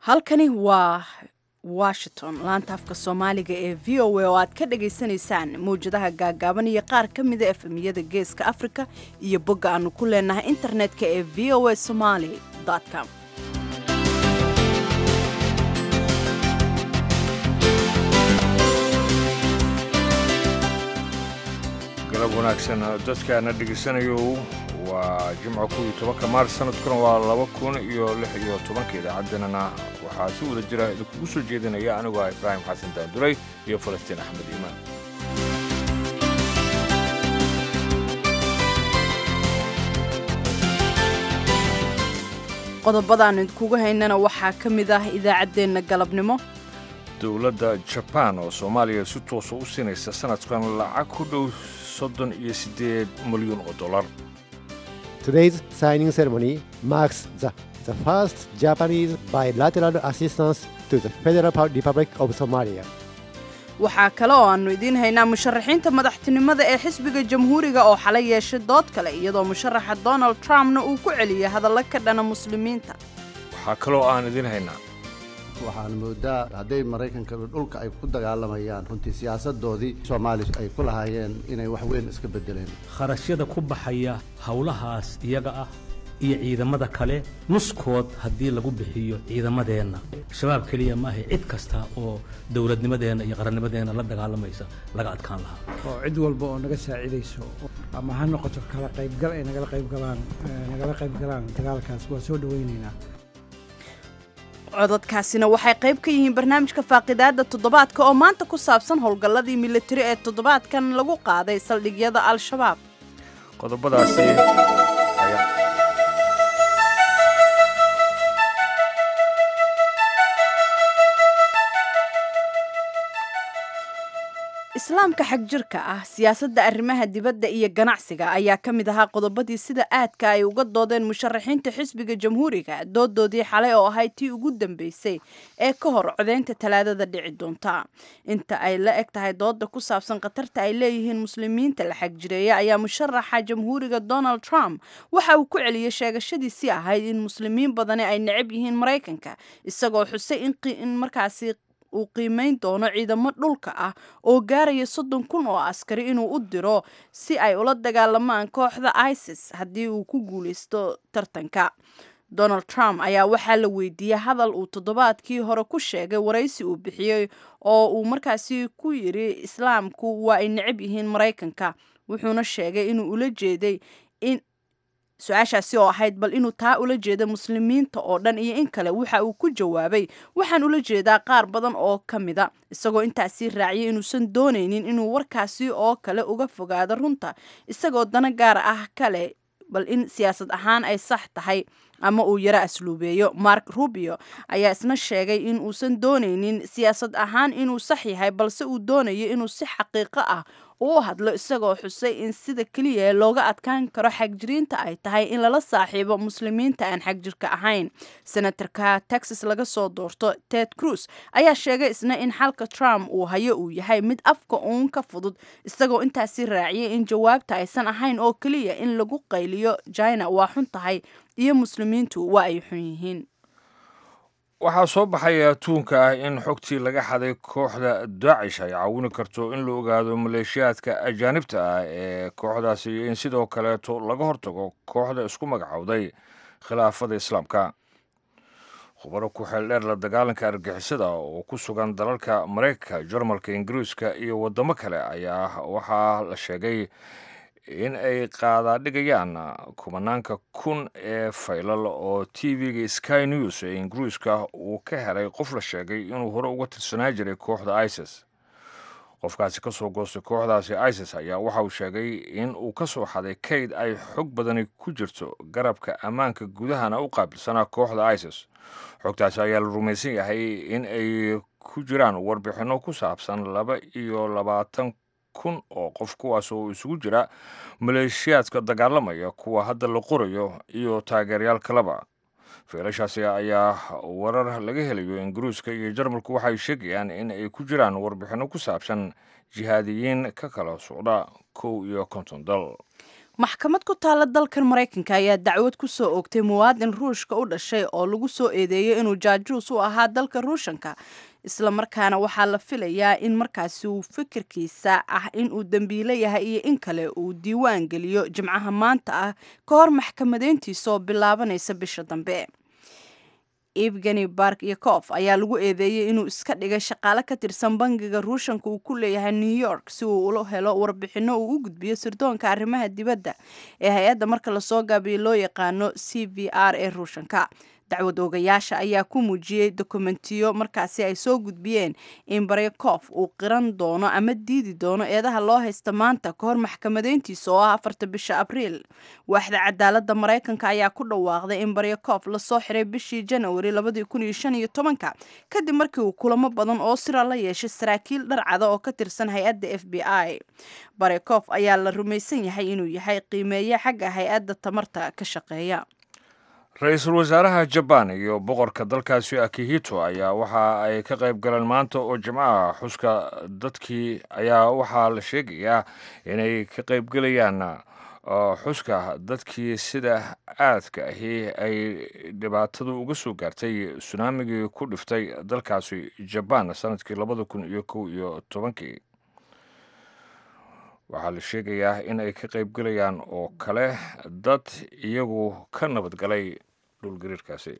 halkani waa Washington laanta afka Soomaaliga ee VOA oo aad ka dhageysanaysaan mowjadaha gaagaaban iyo qaar ka mid ah efemiyada geeska Afrika iyo bogga aanu ku leenahay internetka ee voasomali.com. galab wanaagsan dadkaana dhageysanayo waa jimco 12 Maars sanadkuna waa 2016 idaacadana waxaa si wada jira idinku soo jeedinaya anigu Ibrahim Xasan Daanduray iyo Falastiin Axmed Iimaan. qodobadaan idinku haynana waxaa ka mid ah idaacadeena galabnimo. dowladda Japan oo Soomaaliya si toos ah u siinaysa sanadkan lacag ku dhow $38 milyan. Today's signing ceremony marks the first Japanese bilateral assistance to the Federal Republic of Somalia. waxaa kale oo aanu idiin haynaa musharaxiinta madaxtinimada ee xisbiga jamhuuriga oo xalay yeeshay dood kale iyadoo musharaxa Donald Trumpna uu ku celiyay hadallo ka dhana muslimiinta. waxaa kaloo aan idiin haynaa waxaan moodaa hadday Mareykanka dhulka ay ku dagaalamayaan runtii siyaasadoodii Soomaaliya ay ku lahaayeen inay wax weyn iska bedeleen. kharashyada ku baxaya hawlahaas iyaga ah iyo ciidamada kale nuskood haddii lagu bixiyo ciidamadeena shabaab kaliya ma aha cid kasta oo dawladnimadeena iyo qarannimadeena la dagaalamaysa laga adkaan lahaa oo cid walba oo naga saacidayso ama ha noqoto kala qaybgal ay nagala qaybgalaan dagaalkaas waa soo dhaweynaynaa. codadkaasina waxay qayb ka yihiin barnaamijka faaqidaada toddobaadka oo maanta ku saabsan howlgalladii militari ee toddobaadkan lagu qaaday saldhigyada al-shabaab. qodobadaasi islaamka xag jirka ah siyaasadda arrimaha dibadda iyo ganacsiga ayaa ka mid ahaa qodobadii sida aadka ay uga doodeen musharaxiinta xisbiga jamhuuriga doodoodii xalay oo ahayd tii ugu dambeysay ee ka hor codeynta talaadada dhici doonta. inta ay la eg tahay dooda ku saabsan khatarta ay leeyihiin muslimiinta la xag jireeya ayaa musharaxa jamhuuriga Donald Trump waxa uu ku celiyay sheegashadiisii ahayd in muslimiin badani ay necab yihiin Mareykanka isagoo xusay in markaasi uu qiimeyn doono ciidamo dhulka ah oo gaaraya 30,000 oo askari inuu u diro si ay ula dagaalamaan kooxda ISIS haddii uu ku guuleysto tartanka. Donald Trump ayaa waxaa la weydiiyay hadal uu toddobaadkii hore ku sheegay waraysi uu bixiyay oo uu markaasi ku yiri islaamku waa ay necab yihiin Mareykanka wuxuuna sheegay inuu ula jeeday in su-aashaasi oo ahayd bal inuu taa ula jeedo muslimiinta oo dhan iyo in kale waxa uu ku jawaabay waxaan ula jeedaa qaar badan oo ka mida isagoo intaasi raaciyay inuusan doonaynin inuu warkaasi oo kale uga fogaado runta isagoo dana gaar ah kale bal in siyaasad ahaan ay sax tahay ama uu yara asluubeeyo. Mark Rubio ayaa isna sheegay in uusan doonaynin siyaasad ahaan inuu sax yahay balse uu doonayo inuu si xaqiiqo ah uu hadlo isagoo xusay in sida kaliya looga adkaan karo xagjiriinta ay tahay in lala saaxiibo muslimiinta aan xagjirka ahayn. Senatorka Texas laga soo doorto Ted Cruz ayaa sheegay isna in xalka Trump uu hayo uu yahay mid afka uun ka fudud isagoo intaasi raaciyay in jawaabta aysan ahayn oo kaliya in lagu qayliyo China waa xun tahay iyo muslimiintu waa ay xun yihiin. waxaa soo baxaya tuunka ah in xogtii laga xaday kooxda Daesh ay caawin karto in la ogaado maleeshiyaadka ajaanibta ah ee kooxdaasi iyo in sidoo kaleeto laga hortago kooxda isku magacowday khilaafada islaamka. khubaro ku xeel dheer la dagaalanka argixisada oo ku sugan dalalka Mareykanka, Jarmalka, Ingiriiska iyo wadamo kale ayaa waxaa la sheegay in ay qaadadhigayaan kumanaanka kun ee faylal oo TV-ga Sky News ee Ingiriiska uu ka helay qof la sheegay inuu hore uga tirsanaa jiray kooxda ISIS. qofkaasi ka soo goostay kooxdaasi ISIS ayaa waxa uu sheegay in uu ka soo xaday kayd ay xog badani ku jirto garabka ammaanka gudahana u qaabilsanaa kooxda ISIS. xogtaasi ayaa la rumaysan yahay in ay ku jiraan warbixinno ku saabsan 22,000 oo qof kuwaas oo isugu jira maleeshiyaadka dagaalamaya kuwa hadda la qorayo iyo taageerayaal kaleba. feelashaasi ayaa warar laga helayo Ingiriiska iyo Jarmalku waxay sheegayaan in ay ku jiraan warbixinno ku saabsan jihaadiyiin ka kala socda 51 dal. maxkamad ku taala dalkan Mareykanka ayaa dacwad ku soo oogtay muwaadin Ruushka u dhashay oo lagu soo eedeeyay inuu jaajuus u ahaa dalka Ruushanka isla markaana waxaa la filayaa in markaasi uu fikirkiisa ah in uu dambiile yahay iyo in kale uu diiwaan geliyo jimcaha maanta ah ka hor maxkamadeyntiisa oo bilaabanaysa bisha dambe. Evgeny Barkyakov ayaa lagu eedeeyay inuu iska dhigay shaqaale ka tirsan bangiga Ruushanka uu ku leeyahay New York si uu ula helo warbixino uu u gudbiyo sirdoonka arrimaha dibadda ee hay'adda marka la soo gaabiyo loo yaqaano CVR ee Ruushanka. dacwad oogayaasha ayaa ku muujiyay dokumentiyo markaasi ay soo gudbiyeen in Baryakov uu qiran doono ama diidi doono eedaha loo haysta maanta ka hor maxkamadeyntiisa oo ah 4 bisha Abriil. Waaxda cadaaladda Mareykanka ayaa ku dhawaaqday in Baryakov la soo xiray bishii January 2015 kadib markii uu kulamo badan oo sira la yeeshay saraakiil dharcada oo ka tirsan hay'adda FBI. Baryakov ayaa la rumaysan yahay inuu yahay qiimeeye xagga hay'adda tamarta ka shaqeeya. ra-iisul wasaaraha Japan iyo boqorka dalkaasi Akihito ayaa waxa ay ka qayb galeen maanta oo Jimcaha xuska dadkii ayaa waxaa la sheegayaa inay ka qayb galayaan xuska dadkii sida aadka ahi ay dhibaatadu uga soo gaartay tsunamigii ku dhiftay dalkaasi Japan sanadkii 2011. waxaa la sheegayaa in ay ka qayb galayaan oo kale dad iyagu ka nabad galay dhulgariirkaasi.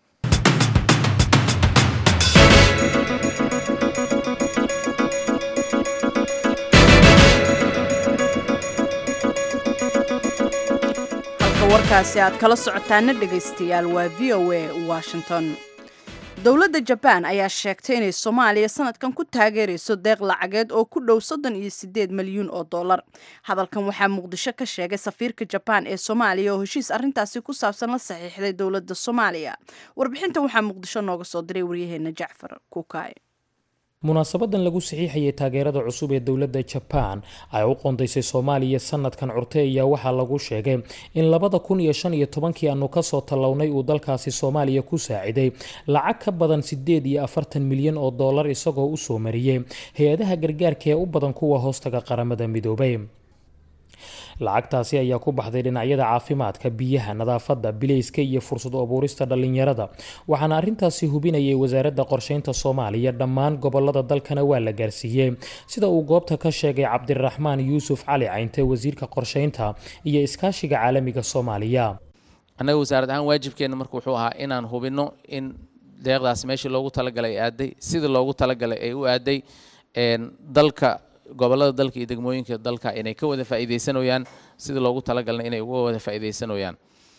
halka warkaasi aad kala socotaana dhegaystayaal waa VOA Washington. dowladda Japan ayaa sheegtay inay Soomaaliya sanadkan ku taageerayso deeq lacageed oo ku dhow 38 milyan oo dollar. hadalkan waxaa Muqdisho ka sheegay safiirka Japan ee Soomaaliya oo heshiis arrintaasi ku saabsan la saxiixday dowladda Soomaaliya. warbixintan waxaa Muqdisho nooga soo diray wariyaheena Jacfar Kukaay. munaasabadan lagu saxiixayay taageerada cusub ee dowladda Japan ay u qoondaysay Soomaaliya sanadkan curtay ayaa waxaa lagu sheegay in 2015 aanu ka soo talawnay uu dalkaasi Soomaaliya ku saaciday lacag ka badan 48 milyan oo dollar isagoo u soo mariyay hay'adaha gargaarka ee u badan kuwa hoostaga qaramada midoobay. lacagtaasi ayaa ku baxday dhinacyada caafimaadka, biyaha, nadaafadda, bilayska iyo fursad abuurista dhalinyarada. waxaana arrintaasi hubinayay wasaaradda qorsheynta Soomaaliya dhammaan gobolada dalkana waa la gaarsiiyay sida uu goobta ka sheegay Cabdiraxmaan Yuusuf Cali Caynte wasiirka qorsheynta iyo iskaashiga caalamiga Soomaaliya. anaga wasaarad ahaan waajibkeena markuu wuxuu ahaa inaan hubino in deeqdaas meeshii loogu talagalay aaday sida loogu talagalay ay u aaday dalka gobolada dalka iyo degmooyinka dalka inay ka wada faa'iideysanayaan sida loogu talagalay inay uga wada faa'iideysanayaan.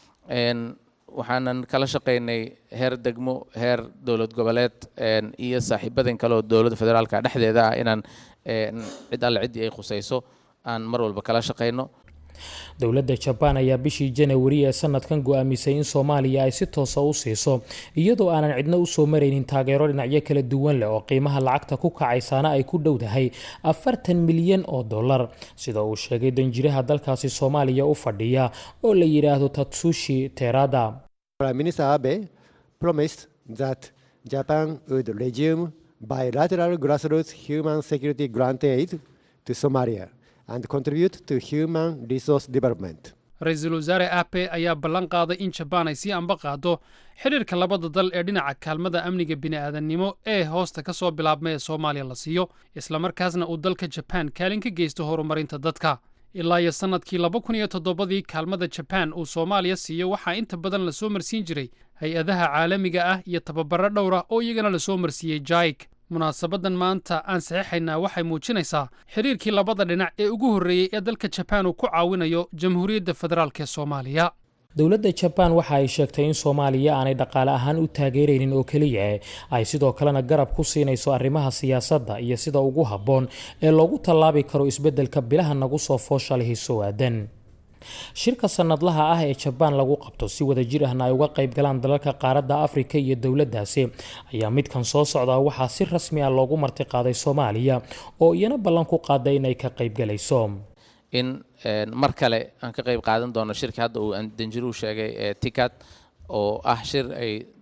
waxaanan kala shaqeynay heer degmo, heer dowlad goboleed iyo saaxiibadan kale oo dowladda federaalka dhexdeeda ah inaan cid alle cidii ay khusayso aan mar walba kala shaqeyno. dowladda Japan ayaa bishii January ee sanadkan go'aamisay in Soomaaliya ay si toos ah u siiso iyadoo aanan cidna u soo mareynin taageero dhinacyo kala duwan leh oo qiimaha lacagta ku kacaysana ay ku dhowdahay 40 milyan oo dollar sida uu sheegay danjiraha dalkaasi Soomaaliya u fadhiya oo la yiraahdo Tatsushi Terada. Prime Minister Abe promised that Japan would resume bilateral grassroots human security grant aid to Somalia and contribute to human resource development. ra-iisul wasaare Abe ayaa ballan qaaday in Japan ay sii amba qaado xiriirka labada dal ee dhinaca kaalmada amniga bini'aadanimo ee hoosta ka soo bilaabmay ee Soomaaliya la siiyo isla markaasna uu dalka Japan kaalin ka geysto horumarinta dadka. ilaa iyo sanadkii 2007 kaalmada Japan uu Soomaaliya siiyo waxaa inta badan la soo marsiin jiray hay'adaha caalamiga ah iyo tababaro dhowr ah oo iyagana la soo marsiiyay JIC. munaasabadan maanta aan saxiixaynaa waxay muujinaysaa xiriirkii labada dhinac ee ugu horreeyay ee dalka Japan uu ku caawinayo Jamhuuriyadda Federaalka ee Soomaaliya. dowladda Japan waxa ay sheegtay in Soomaaliya aanay dhaqaale ahaan u taageeraynin oo kaliya ay sidoo kalena garab ku siinayso arrimaha siyaasadda iyo sida ugu habboon ee loogu tallaabi karo isbeddelka bilaha nagu soo fooshalay soo aadan. shirka sanadlaha ah ee Japan lagu qabto si wada jir ahna ay uga qayb galaan dalalka qaaradda Afrika iyo dowladdaasi ayaa midkan soo socda waxaa si rasmi ah loogu marti qaaday Soomaaliya oo iyana ballan ku qaaday inay ka qayb galayso in mar kale aan ka qayb qaadan doono shirka hadda uu danjiruhu sheegay TICAD oo ah shir ay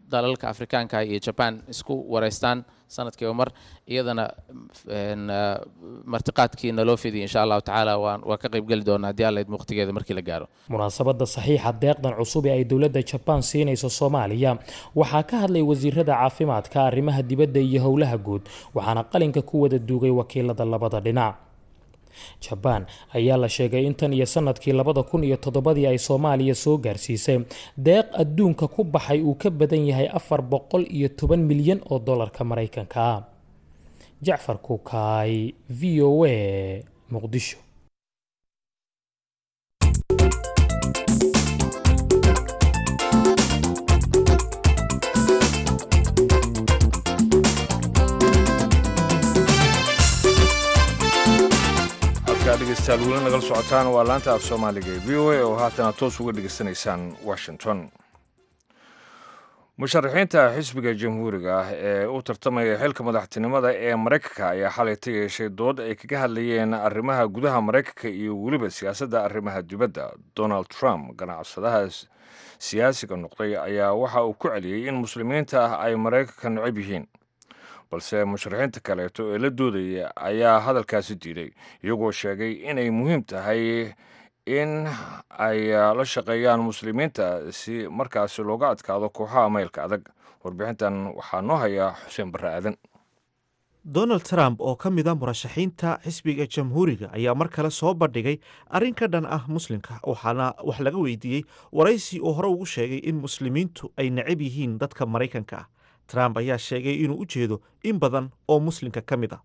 dalalka afrikaanka iyo Japan isku wareystaan sanadkii mar iyadana martiqaadkiina loo fidiyo insha Allah taala waa ka qayb gali doonaa hadii Alla waqtigeeda markii la gaaro. munaasabada saxiixa deeqdan cusub ee ay dowladda Japan siinayso Soomaaliya waxaa ka hadlay wasiirada caafimaadka, arrimaha dibadda iyo howlaha guud, waxaana qalinka ku wada duugay wakiilada labada dhinac. Japan ayaa la sheegay in tan iyo sanadkii 2007 ay Soomaaliya soo gaarsiisay deeq adduunka ku baxay uu ka badan yahay 410 milyan oo dollarka Mareykanka ah. Jacfar Kukaay, VOA, Muqdisho. dhegeystayaal weli nagala socotaan waa laanta af Soomaaliga ee VOA oo haatan toos uga dhageysanaysaan Washington. musharaxiinta xisbiga jamhuuriga ah ee u tartamaya xilka madaxtinimada ee Mareykanka ayaa xalay yeeshay dood ay kaga hadlayeen arrimaha gudaha Mareykanka iyo weliba siyaasadda arrimaha dibadda. Donald Trump, ganacsadaha siyaasiga noqday, ayaa waxa uu ku celiyey in muslimiinta ay Mareykanka neceb yihiin, balse musharaxiinta kaleeto ee la doodaya ayaa hadalkaasi diiday, iyagoo sheegay inay muhiim tahay in ay la shaqeeyaan muslimiinta si markaasi looga adkaado kooxaha maylka adag. warbixintan waxaa noo haya Xuseen Barre Aadan. Donald Trump oo ka mid ah murashaxiinta xisbiga jamhuuriga ayaa mar kale soo bandhigay arrin ka dhan ah muslimka, waxaana wax laga weydiiyey waraysi oo hore ugu sheegay in muslimiintu ay neceb yihiin dadka Mareykanka ah. Trump ayaa sheegay inuu u jeedo in badan oo muslimka ka mid ah.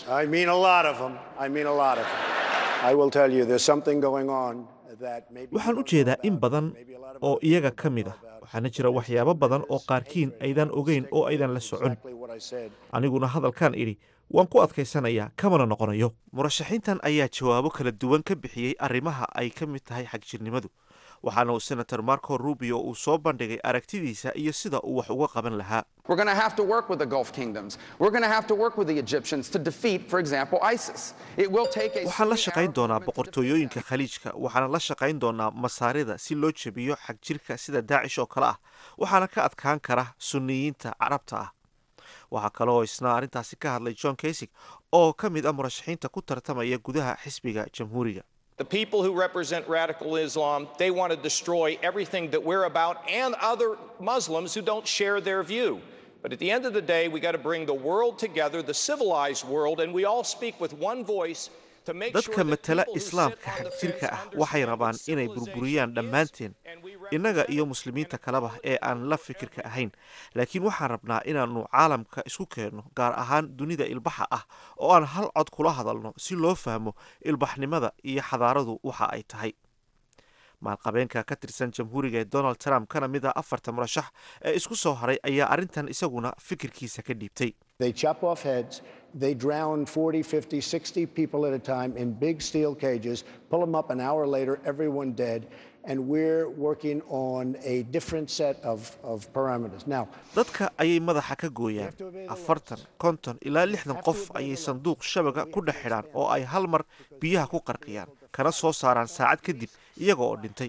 waxaan u jeedaa in badan oo iyaga ka mid ah, waxaana jira waxyaabo badan oo qaarkiin aydan ogeyn oo aydan la socon. aniguna hadalkan idhi waan ku adkaysanayaa kamana noqonayo. murashaxiintan ayaa jawaabo kala duwan ka bixiyey arrimaha ay ka mid tahay xagjirnimadu, waxaana uu senator Marco Rubio uu soo bandhigay aragtidiisa iyo sida uu wax uga qaban lahaa. We're going to have to work with the Gulf kingdoms. We're going to have to work with the Egyptians to defeat, for example, ISIS. It will take a waxaan la shaqayn doonaa boqortooyooyinka khaliijka, waxaana la shaqayn doonaa masaarida si loo jabiyo xagjirka sida Daacish oo kale ah, waxaana ka adkaan kara sunniyiinta carabta ah. waxaa kale oo isna arrintaasi ka hadlay John Kasich oo ka mid ah murashaxiinta ku tartamaya gudaha xisbiga jamhuuriga. The people who represent radical Islam, they want to destroy everything that we're about and other Muslims who don't share their view. But at the end of the day, we got to bring the world together, the civilized world, and we all speak with one voice to make sure dadka matala islaamka xagjirka ah waxay rabaan inay burburiyaan dhammaanteen, innaga iyo muslimiinta kaleba ee aan la fikirka ahayn. laakiin waxaan rabnaa inaannu caalamka isku keenno, gaar ahaan dunida ilbaxa ah, oo aan hal cod kula hadalno si loo fahmo ilbaxnimada iyo xadaaradu waxa ay tahay. maalqabeenka ka tirsan jamhuuriga ee Donald Trump kana mid ah 4 murashax ee isku soo haray ayaa arrintan isaguna fikirkiisa ka dhiibtay. They chop off heads, they drown 40, 50, 60 people at a time in big steel cages, pull them up an hour later, everyone dead, and we're working on a different set of parameters. Now, dadka ayay madaxa ka gooyaan 40, 50 ilaa 60 qof ayay sanduuq shabaga ku dhex xidhaan oo ay hal mar biyaha ku qarqiyaan, kana soo saaraan saacad kadib iyaga oo dhintay.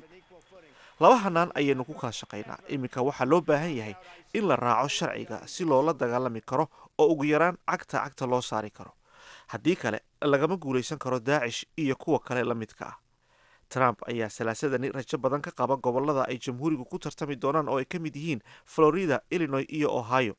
laba hanaan ayaynu ku kala shaqaynaa. iminka waxaa loo baahan yahay in la raaco sharciga si loola dagaalami karo oo ugu yaraan cagta loo saari karo. haddii kale lagama guulaysan karo Daacish iyo kuwa kale la midka ah. Trump ayaa salaasadani rajo badan ka qaba gobolada ay jamhuurigu ku tartami doonaan oo ay ka mid yihiin Florida, Illinois iyo Ohio.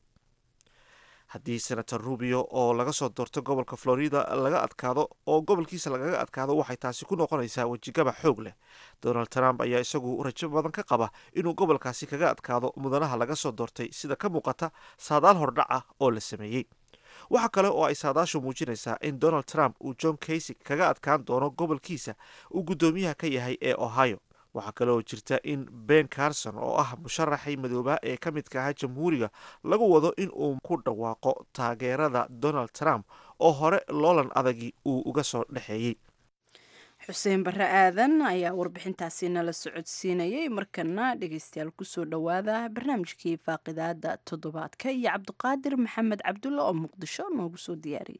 haddii senator Rubio oo laga soo doorto gobolka Florida laga adkaado oo gobolkiisa lagaga adkaado, waxay taasi ku noqonaysaa wajigaba xoog leh. Donald Trump ayaa isagu rajo badan ka qaba inuu gobolkaasi kaga adkaado mudanaha laga soo doortay sida ka muuqata saadaal hordhac ah oo la sameeyey. waxa kale oo ay saadaashu muujinaysaa in Donald Trump uu John Kasich kaga adkaan doono gobolkiisa uu guddoomiyaha ka yahay ee Ohio. waxaa kale oo jirta in Ben Carson oo ah musharaxii madooba ee ka midka ahaa jamhuuriga lagu wado in uu ku dhawaaqo taageerada Donald Trump oo hore loolan adagi uu uga soo dhexeeyey. Xuseen Barre Aadan ayaa warbixintaasi nala socodsiinayay. markana dhegeystayaal kusoo dhawaada barnaamijkii faaqidaada toddobaadka iyo Cabdiqaadir Maxamed Cabdulle oo Muqdisho noogu soo diyaariyay.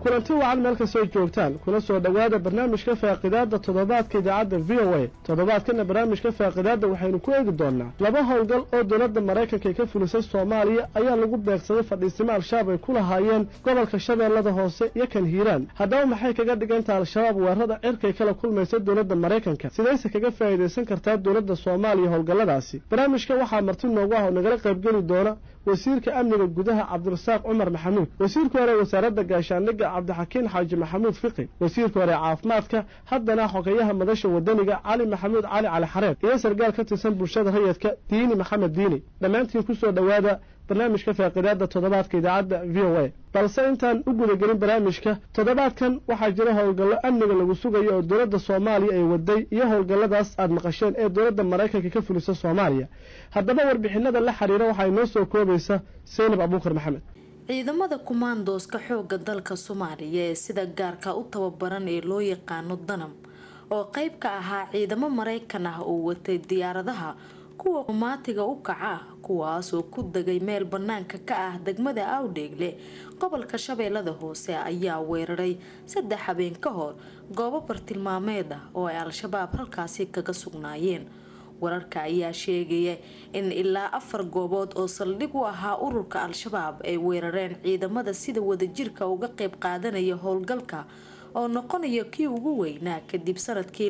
kulanti wacan meel kastoo joogtaan kuna soo dhowaada barnaamijka faaqidaada toddobaadka idaacadda VOA toddobaadkana barnaamijka faaqidaada waxaynu ku eegi doonaa laba howlgal oo dowladda Mareykanka ka fulisay Soomaaliya ayaa lagu beegsaday fadhiisimo al-shabaab ay ku lahaayeen gobolka Shabeellada Hoose iyo kan Hiiraan haddaba maxay kaga dhigantaa al-shabaab weerarada cirkay kala kulmaysa dowladda Mareykanka sidayse kaga faa'iideysan kartaa dowladda Soomaaliya howlgalladaasi barnaamijka waxaa marti noogu ah oo nagala qayb geli doona wasiirka amniga gudaha Cabdirasaaq Cumar Maxamuud wasiirka hore wasaaradda gaashaandhigga Cabdixakiin Xaaji Maxamuud Fiqi wasiirka hore caafimaadka haddana xogayaha madasha wadaniga Cali Maxamuud Cali Xareed iyo sargaal ka tirsan bulshada rayidka Diini Maxamed Diini dhammaantiin ku soo dhawaada barnaamijka faaqidaada toddobaadka idaacadda VOA balse intaan u guda gelin barnaamijka toddobaadkan waxaa jira howlgallo amniga lagu sugayo oo dowladda Soomaaliya ay waday iyo howlgalladaas aad maqasheen ee dowladda Mareykanka ka fulisay Soomaaliya haddaba warbixinada la xiriira waxay noo soo koobaysaa Seynab Abuukar Maxamed ciidamada kumaandooska xoogga dalka Soomaaliya ee sida gaarka u tababaran ee loo yaqaano Danam oo qayb ka ahaa ciidamo Mareykan ah oo watay diyaaradaha kuwa qumaatiga u kaca kuwaas oo ku dagay meel banaanka ka ah degmada Awdheegle gobolka Shabeellada Hoose ayaa weeraray 3 habeen ka hor goobo bartilmaameed ah oo ay al-shabaab halkaasi kaga sugnaayeen wararka ayaa sheegaya in ilaa 4 goobood oo saldhig u ahaa ururka al-shabaab ay weerareen ciidamada sida wadajirka uga qayb qaadanaya howlgalka oo noqonaya kii ugu weynaa kadib sanadkii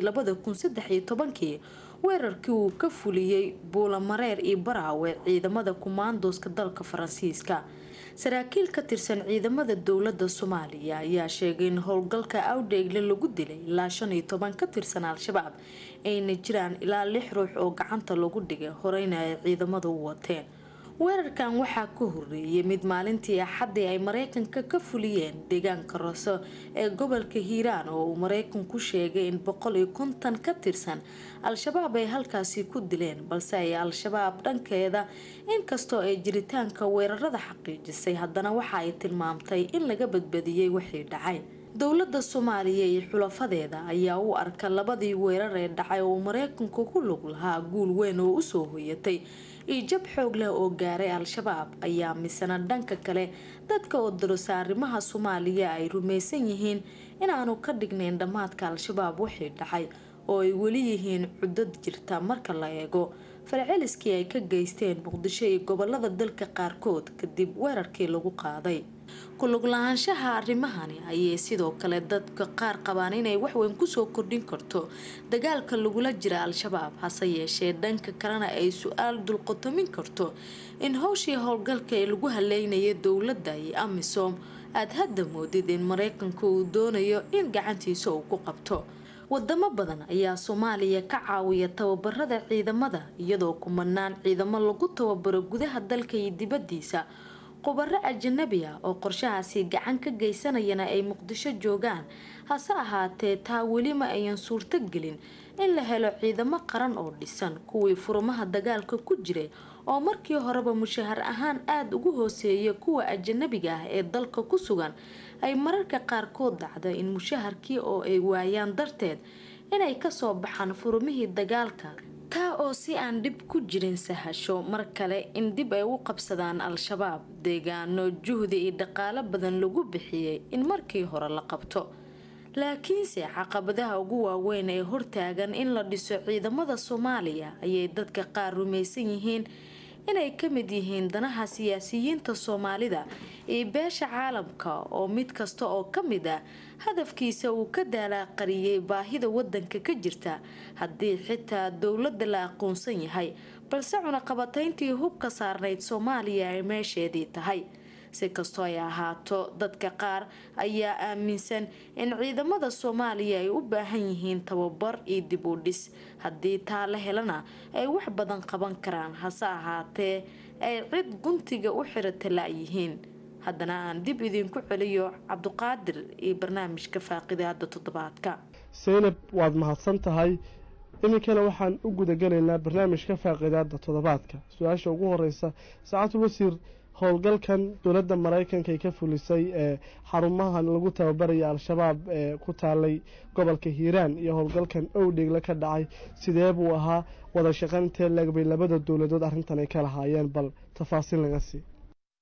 2013 weerarkii uu ka fuliyay Buulamareer iyo Baraawe ciidamada kumaandooska dalka Faransiiska saraakiil ka tirsan ciidamada dowladda Soomaaliya ayaa sheegay in howlgalka Awdheegle lagu dilay ilaa 15 ka tirsan al-shabaab ayna jiraan ilaa 6 ruux oo gacanta lagu dhigay horeyna ay ciidamadu u wateen weerarkan waxaa ka horeeyay mid maalintii Axadii ay Mareykanka ka fuliyeen deegaanka Roso ee gobolka Hiiraan oo Mareykanku sheegay in 150 ka tirsan al-shabaab ay halkaasi ku dileen balse ay al-shabaab dhankeeda inkastoo ay jiritaanka weerarada xaqiijisay haddana waxa ay tilmaamtay in laga badbadiyay wixii dhacay dowladda Soomaaliya iyo xulafadeeda ayaa u arka labadii weerar ee dhacay oo Mareykanku ku lug lahaa guul weyn oo u soo hoyatay jab xoog leh oo gaaray al-shabaab ayaa misana dhanka kale dadka oo darasa arrimaha Soomaaliya ay rumaysan yihiin in aanu ka dhignayn dhamaadka al-shabaab wixii dhacay oo ay wali yihiin cudad jirta marka la eego falceliskii ay ka geysteen Muqdisho iyo gobolada dalka qaarkood kadib weerarkii lagu qaaday ku lug lahaanshaha arrimahani ayay sidoo kale dadka qaar qabaan inay wax weyn ku soo kordhin karto dagaalka lagula jira al-shabaab hase yeeshee dhanka kalena ay su'aal dulqotomin karto in howshii howlgalka ee lagu haleynayay dowladda iyo AMISOM aad hadda moodid in Mareykanku uu doonayo in gacantiisa uu ku qabto wadamo badan ayaa Soomaaliya ka caawiya tababarada ciidamada iyadoo kumanaan ciidamo lagu tababaro gudaha dalka iyo dibadiisa qubaro ajnabi ah oo qorshahaasi gacan ka geysanayana ay Muqdisho joogaan hase ahaatee taa weli ma ayan suurto gelin in la helo ciidamo qaran oo dhisan kuwii furmaha dagaalka ku jiray oo markii horeba mushahar ahaan aad ugu hooseeya kuwa ajnabiga ah ee dalka ku sugan ay mararka qaarkood dhacdo in mushaharkii oo ay waayaan darteed inay ka soo baxaan furmihii dagaalka taa oo si aan dib ku jirin sahasho mar kale in dib ay u qabsadaan al-shabaab deegaano juhdi iyo dhaqaale badan lagu bixiyay in markii hore la qabto laakiinse caqabadaha ugu waaweyn ee hortaagan in la dhiso ciidamada Soomaaliya ayay dadka qaar rumaysan yihiin inay ka mid yihiin danaha siyaasiyiinta Soomaalida ee beesha caalamka oo mid kasta oo ka mid ah hadafkiisa uu ka daalaqariyay baahida wadanka ka jirta haddii xitaa dowladda la aqoonsan yahay balse cunaqabatayntii hubka saarnayd Soomaaliya ay meesheedii tahay si kastoo ay ahaato dadka qaar ayaa aaminsan in ciidamada Soomaaliya ay u baahan yihiin tababar iyo dib u dhis haddii taa la helana ay wax badan qaban karaan hase ahaatee ay cid guntiga u xirata la yihiin haddana aan dib idinku celiyo Cabduqaadir iyo barnaamijka faaqidaada toddobaadka Seynab waad mahadsan tahay iminkana waxaan u guda galaynaa barnaamijka faaqidaada toddobaadka su'aasha ugu horeysa Saacadul Wasiir howlgalkan dowladda Mareykanka ay ka fulisay xarumahan lagu tababaraya al-shabaab ee ku taalay gobolka Hiiraan iyo howlgalkan Awdheegle ka dhacay sidee buu ahaa wada shaqaynta labada dowladood arrintan ay kala haayeen bal tafaasiil laga sii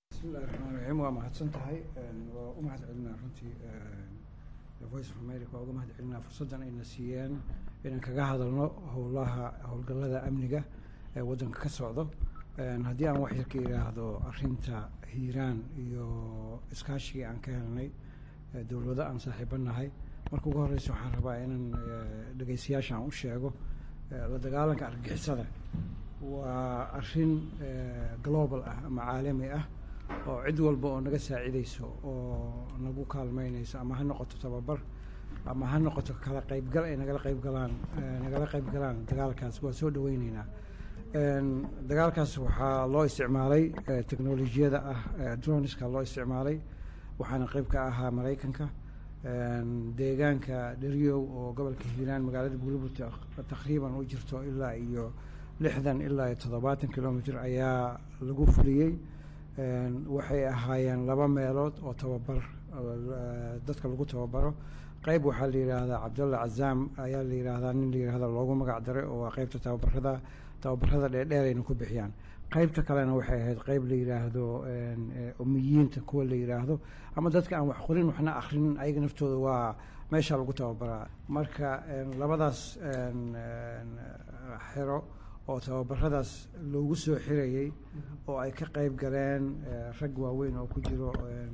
bismillahi raxmaan raxiim waa mahadsantahay waa u mahad celinaa runtii voice of america waa uga mahad celinaa fursaddan ayna siiyeen inaan kaga hadalno howlgallada amniga ee waddanka ka socdo haddii aan wax yar ka idhaahdo arrinta hiiraan iyo iskaashigii aan ka helnay dowlado aan saaxiibo nahay marka ugu horreysa waxaan rabaa inaan dhegaystayaasha aan u sheego la dagaalanka argagixisada waa arrin global ah ama caalami ah oo cid walba oo naga saacidayso oo nagu kaalmeynayso ama ha noqoto tababar ama ha noqoto kala qaybgal ay nagala qaybgalaan dagaalkaas waa soo dhaweyneynaa dagaalkaas waxaa loo isticmaalay teknolojiyada ah droniska loo isticmaalay waxaana qayb ka ahaa maraykanka deegaanka dheryow oo gobolka hiiraan magaalada buulabur taqriiban u jirto ilaa iyo 60 ilaa 70 kilomitr ayaa lagu fuliyey waxay ahaayeen 2 meelood oo tababar dadka lagu tababaro qayb waxaa la yidhaahdaa cabdulla cazaam ayaa la yidhaahdaa nin la yidhaahda loogu magac daray oo waa qaybta tababarada dheerdheer ayna ku bixiyaan qaybta kalena waxay ahayd qayb la yidhaahdo umiyiinta kuwa la yidhaahdo ama dadka aan wax qorin waxna akhrinin ayaga naftooda waa meesha lagu tababaraa marka labadaas xero oo tababaradaas loogu soo xirayay oo ay ka qayb galeen rag waaweyn oo ku jiro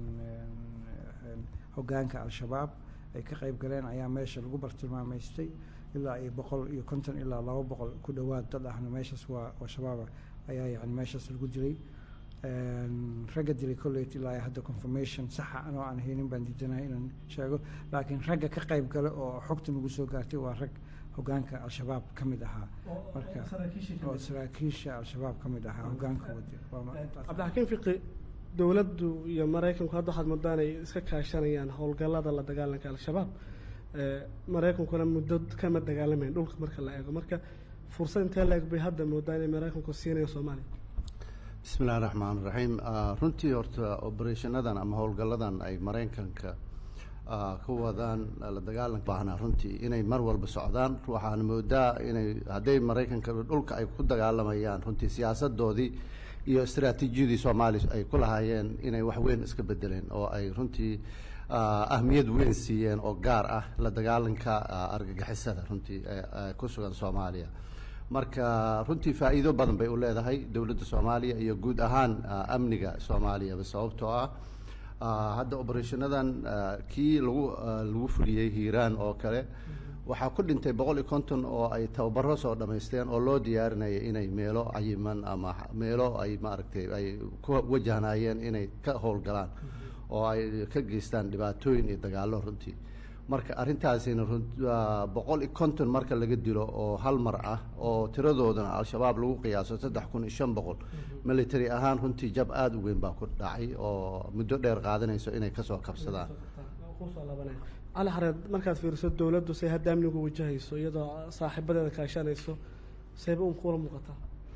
hoggaanka al-shabaab ay ka qayb galeen ayaa meesha lagu bartilmaamaystay ilaa iyo 150 ilaa 200 ku dhowaad dad ahna meeshaas waa shabaaba ayaa yani meeshaas lagu dilay ragga dilay kolleyt ilaa hadda confirmation saxa anoo aan haynin baan diidanahay inaan sheego laakiin ragga ka qayb gala oo xogta nagu soo gaartay waa rag hoggaanka al-shabaab ka mid ahaa marka oo saraakiisha al-shabaab ka mid ahaa hoggaanka wadi cabdixakiin fiqi dowladdu iyo maraykanku hadda waxaad moodaan ay iska kaashanayaan howlgallada la dagaalanka al-shabaab maraykankuna muddo kama dagaalamayn dhulka marka la eego marka fursad intee la eg bay hadda moodaan inay maraykanku siinayaan soomaaliya bismillahi raxmaan raxiim runtii horta obereshanadan ama howlgalladan ay maraykanka ka wadaan la dagaalanka baahnaa runtii inay mar walba socdaan waxaan moodaa inay hadday maraykanka dhulka ay ku dagaalamayaan runtii siyaasadoodii iyo istaraatiijiyadii soomaaliya ay ku lahaayeen inay wax weyn iska bedeleen oo ay runtii ahmiyad weyn siiyeen oo gaar ah la dagaalanka argagixisada runtii ku sugan soomaaliya marka runtii faa'iido badan bay u leedahay dowladda soomaaliya iyo guud ahaan amniga soomaaliyaba sababtoo ah hadda obereshanadan kii lagu fuliyey hiiraan oo kale waxaa ku dhintay 150 oo ay tababaro soo dhamaysteen oo loo diyaarinayay inay meelo cayiman ama meelo ay maaragtay ay ku wajahnayeen inay ka howlgalaan oo ay ka geystaan dhibaatooyin iyo dagaallo runtii marka arrintaasina 150 marka laga dilo oo hal mar ah oo tiradoodana al-shabaab lagu qiyaaso 3500 military ahaan runtii jab aada u weyn baa ku dhacay oo muddo dheer qaadanayso inay kasoo kabsadaan cali xareed markaad fiiriso dowladdu say hadda amnigu wajahayso iyadoo saaxiibadeeda kaashanayso sayba un kuula muuqataa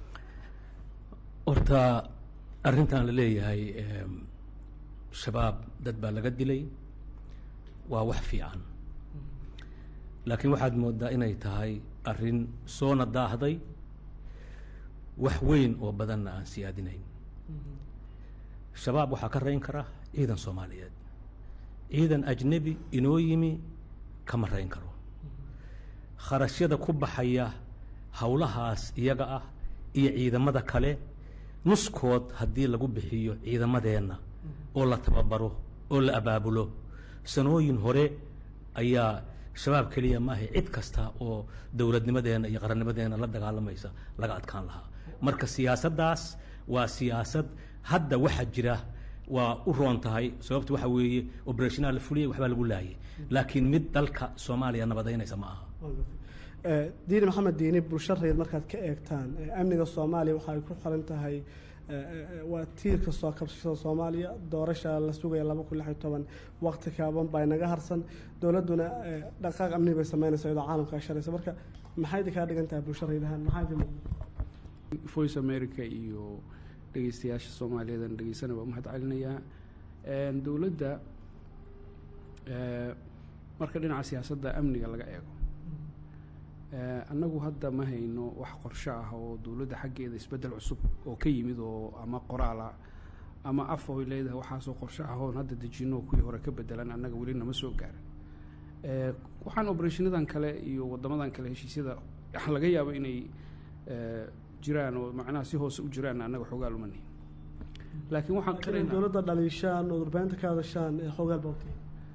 horta arrintan la leeyahay shabaab dad baa laga dilay waa wax fiican laakiin waxaad moodaa inay tahay arrin soona daahday wax weyn oo badanna aan siyaadinayn shabaab waxaa ka rayn kara ciidan soomaaliyeed ciidan ajnebi inoo yimi kama rayn karo kharashyada ku baxaya howlahaas iyaga ah iyo ciidamada kale nuskood haddii lagu bixiyo ciidamadeenna oo la tababaro oo la abaabulo sanooyin hore ayaa shabaab keliya maahay cid kasta oo dowladnimadeenna iyo qarannimadeenna la dagaalamaysa laga adkaan lahaa marka siyaasaddaas waa siyaasad hadda waxa jira waa u roon tahay sababta waxa weeye obereshanaal la fuliyay waxbaa lagu laayay laakiin mid dalka soomaaliya nabadaynaysa ma aha diini maxamed diini bulshareed markaad ka eegtaan amniga soomaaliya waxay ku xiran tahay waa tiirka soo kabsashada soomaaliya doorasha la sugaya 2016 waqti kaaban baa inaga harsan dowladduna dhaqaaq amni bay sameynaysaa iyadoo caalamka sharaysa marka maxay idinkaa dhigan tahay bulshareedahan maxaa voice america iyo dhegeystayaasha soomaaliyeed dhegeysana waa mahad celinayaa dowladda marka dhinaca siyaasadda amniga laga eego annagu hadda ma hayno wax qorsho ah oo dowladda xaggeeda isbeddel cusub oo ka yimid oo ama qoraala ama af oy leedahay waxaasoo qorshe ahoon hadda dejino kuwii hore ka bedelan annaga weli nama soo gaarin. Waxaan operatiinadan kale iyo waddamadan kale heshiisyada laga yaabo inay jiraan oo macnaha si hoose u jiraan annaga xoogaa lumanayn. laakiin waxaan qiraynaa dowladda dhaliishaan oo warbaahinta ka hadashaan xoogaa bawtay